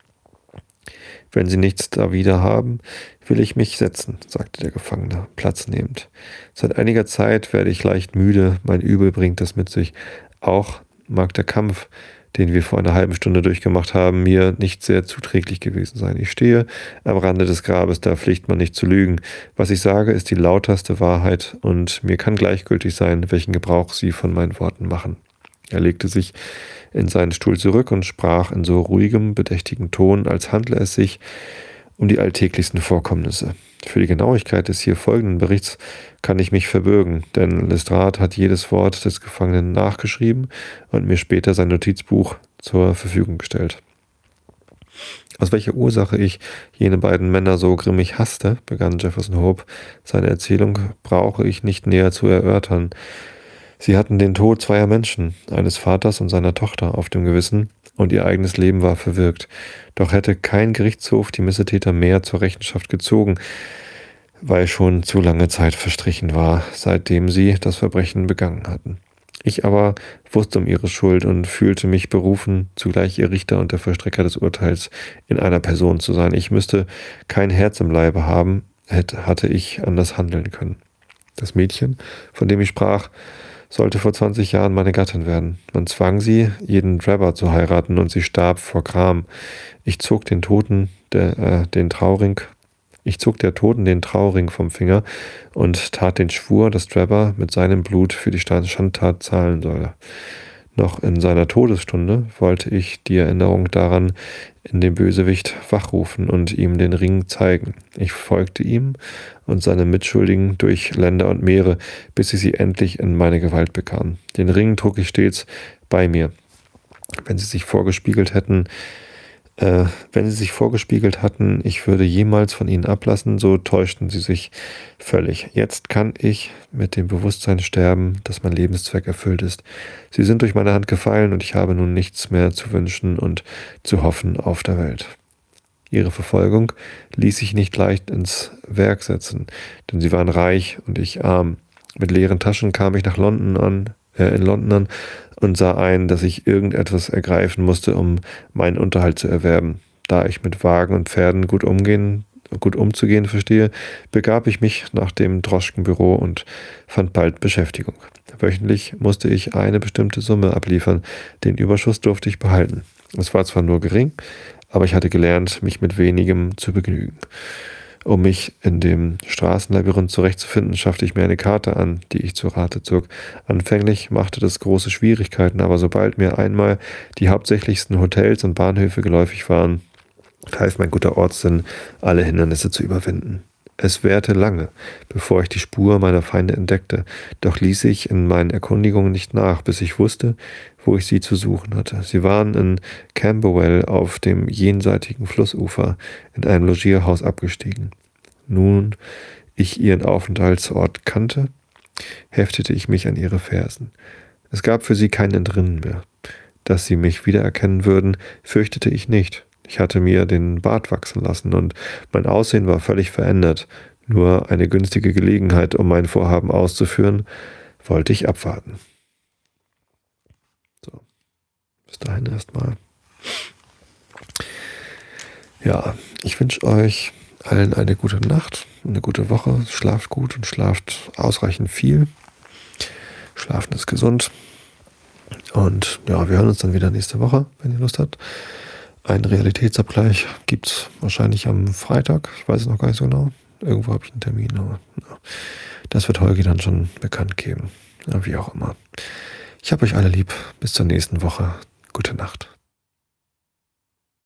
»Wenn Sie nichts dawider haben, will ich mich setzen«, sagte der Gefangene, Platz nehmend. »Seit einiger Zeit werde ich leicht müde, mein Übel bringt das mit sich. Auch mag der Kampf, den wir vor einer halben Stunde durchgemacht haben, mir nicht sehr zuträglich gewesen sein. Ich stehe am Rande des Grabes, da pflicht man nicht zu lügen. Was ich sage, ist die lauterste Wahrheit, und mir kann gleichgültig sein, welchen Gebrauch Sie von meinen Worten machen.« Er legte sich in seinen Stuhl zurück und sprach in so ruhigem, bedächtigem Ton, als handle es sich um die alltäglichsten Vorkommnisse. Für die Genauigkeit des hier folgenden Berichts kann ich mich verbürgen, denn Lestrade hat jedes Wort des Gefangenen nachgeschrieben und mir später sein Notizbuch zur Verfügung gestellt. Aus welcher Ursache ich jene beiden Männer so grimmig hasste, begann Jefferson Hope seine Erzählung, brauche ich nicht näher zu erörtern. Sie hatten den Tod zweier Menschen, eines Vaters und seiner Tochter, auf dem Gewissen, und ihr eigenes Leben war verwirkt. Doch hätte kein Gerichtshof die Missetäter mehr zur Rechenschaft gezogen, weil schon zu lange Zeit verstrichen war, seitdem sie das Verbrechen begangen hatten. Ich aber wusste um ihre Schuld und fühlte mich berufen, zugleich ihr Richter und der Vollstrecker des Urteils in einer Person zu sein. Ich müsste kein Herz im Leibe haben, hätte, hatte ich anders handeln können. Das Mädchen, von dem ich sprach, sollte vor zwanzig Jahren meine Gattin werden. Man zwang sie, jeden Drabber zu heiraten, und sie starb vor Gram. Ich zog den Toten, der, äh, den Trauring, ich zog der Toten den Trauring vom Finger und tat den Schwur, dass Drabber mit seinem Blut für die Schandtat zahlen solle. Noch in seiner Todesstunde wollte ich die Erinnerung daran in dem Bösewicht wachrufen und ihm den Ring zeigen. Ich folgte ihm und seine Mitschuldigen durch Länder und Meere, bis ich sie endlich in meine Gewalt bekam. Den Ring trug ich stets bei mir. Wenn sie sich vorgespiegelt hätten, äh, wenn sie sich vorgespiegelt hatten, ich würde jemals von ihnen ablassen, so täuschten sie sich völlig. Jetzt kann ich mit dem Bewusstsein sterben, dass mein Lebenszweck erfüllt ist. Sie sind durch meine Hand gefallen, und ich habe nun nichts mehr zu wünschen und zu hoffen auf der Welt. Ihre Verfolgung ließ sich nicht leicht ins Werk setzen, denn sie waren reich und ich arm. Mit leeren Taschen kam ich nach London an, äh, in London an und sah ein, dass ich irgendetwas ergreifen musste, um meinen Unterhalt zu erwerben. Da ich mit Wagen und Pferden gut umgehen, gut umzugehen verstehe, begab ich mich nach dem Droschkenbüro und fand bald Beschäftigung. Wöchentlich musste ich eine bestimmte Summe abliefern, den Überschuss durfte ich behalten. Es war zwar nur gering, aber ich hatte gelernt, mich mit wenigem zu begnügen. Um mich in dem Straßenlabyrinth zurechtzufinden, schaffte ich mir eine Karte an, die ich zu Rate zog. Anfänglich machte das große Schwierigkeiten, aber sobald mir einmal die hauptsächlichsten Hotels und Bahnhöfe geläufig waren, half mein guter Ortssinn, alle Hindernisse zu überwinden. Es währte lange, bevor ich die Spur meiner Feinde entdeckte, doch ließ ich in meinen Erkundigungen nicht nach, bis ich wusste, wo ich sie zu suchen hatte. Sie waren in Camberwell auf dem jenseitigen Flussufer in einem Logierhaus abgestiegen. Nun ich ihren Aufenthaltsort kannte, heftete ich mich an ihre Fersen. Es gab für sie kein Entrinnen mehr. Dass sie mich wiedererkennen würden, fürchtete ich nicht. Ich hatte mir den Bart wachsen lassen und mein Aussehen war völlig verändert. Nur eine günstige Gelegenheit, um mein Vorhaben auszuführen, wollte ich abwarten. So, bis dahin erstmal. Ja, ich wünsche euch allen eine gute Nacht, eine gute Woche. Schlaft gut und schlaft ausreichend viel. Schlafen ist gesund. Und ja, wir hören uns dann wieder nächste Woche, wenn ihr Lust habt. Ein Realitätsabgleich gibt es wahrscheinlich am Freitag. Ich weiß es noch gar nicht so genau. Irgendwo habe ich einen Termin. Aber ja, das wird Holgi dann schon bekannt geben. Ja, wie auch immer. Ich habe euch alle lieb. Bis zur nächsten Woche. Gute Nacht.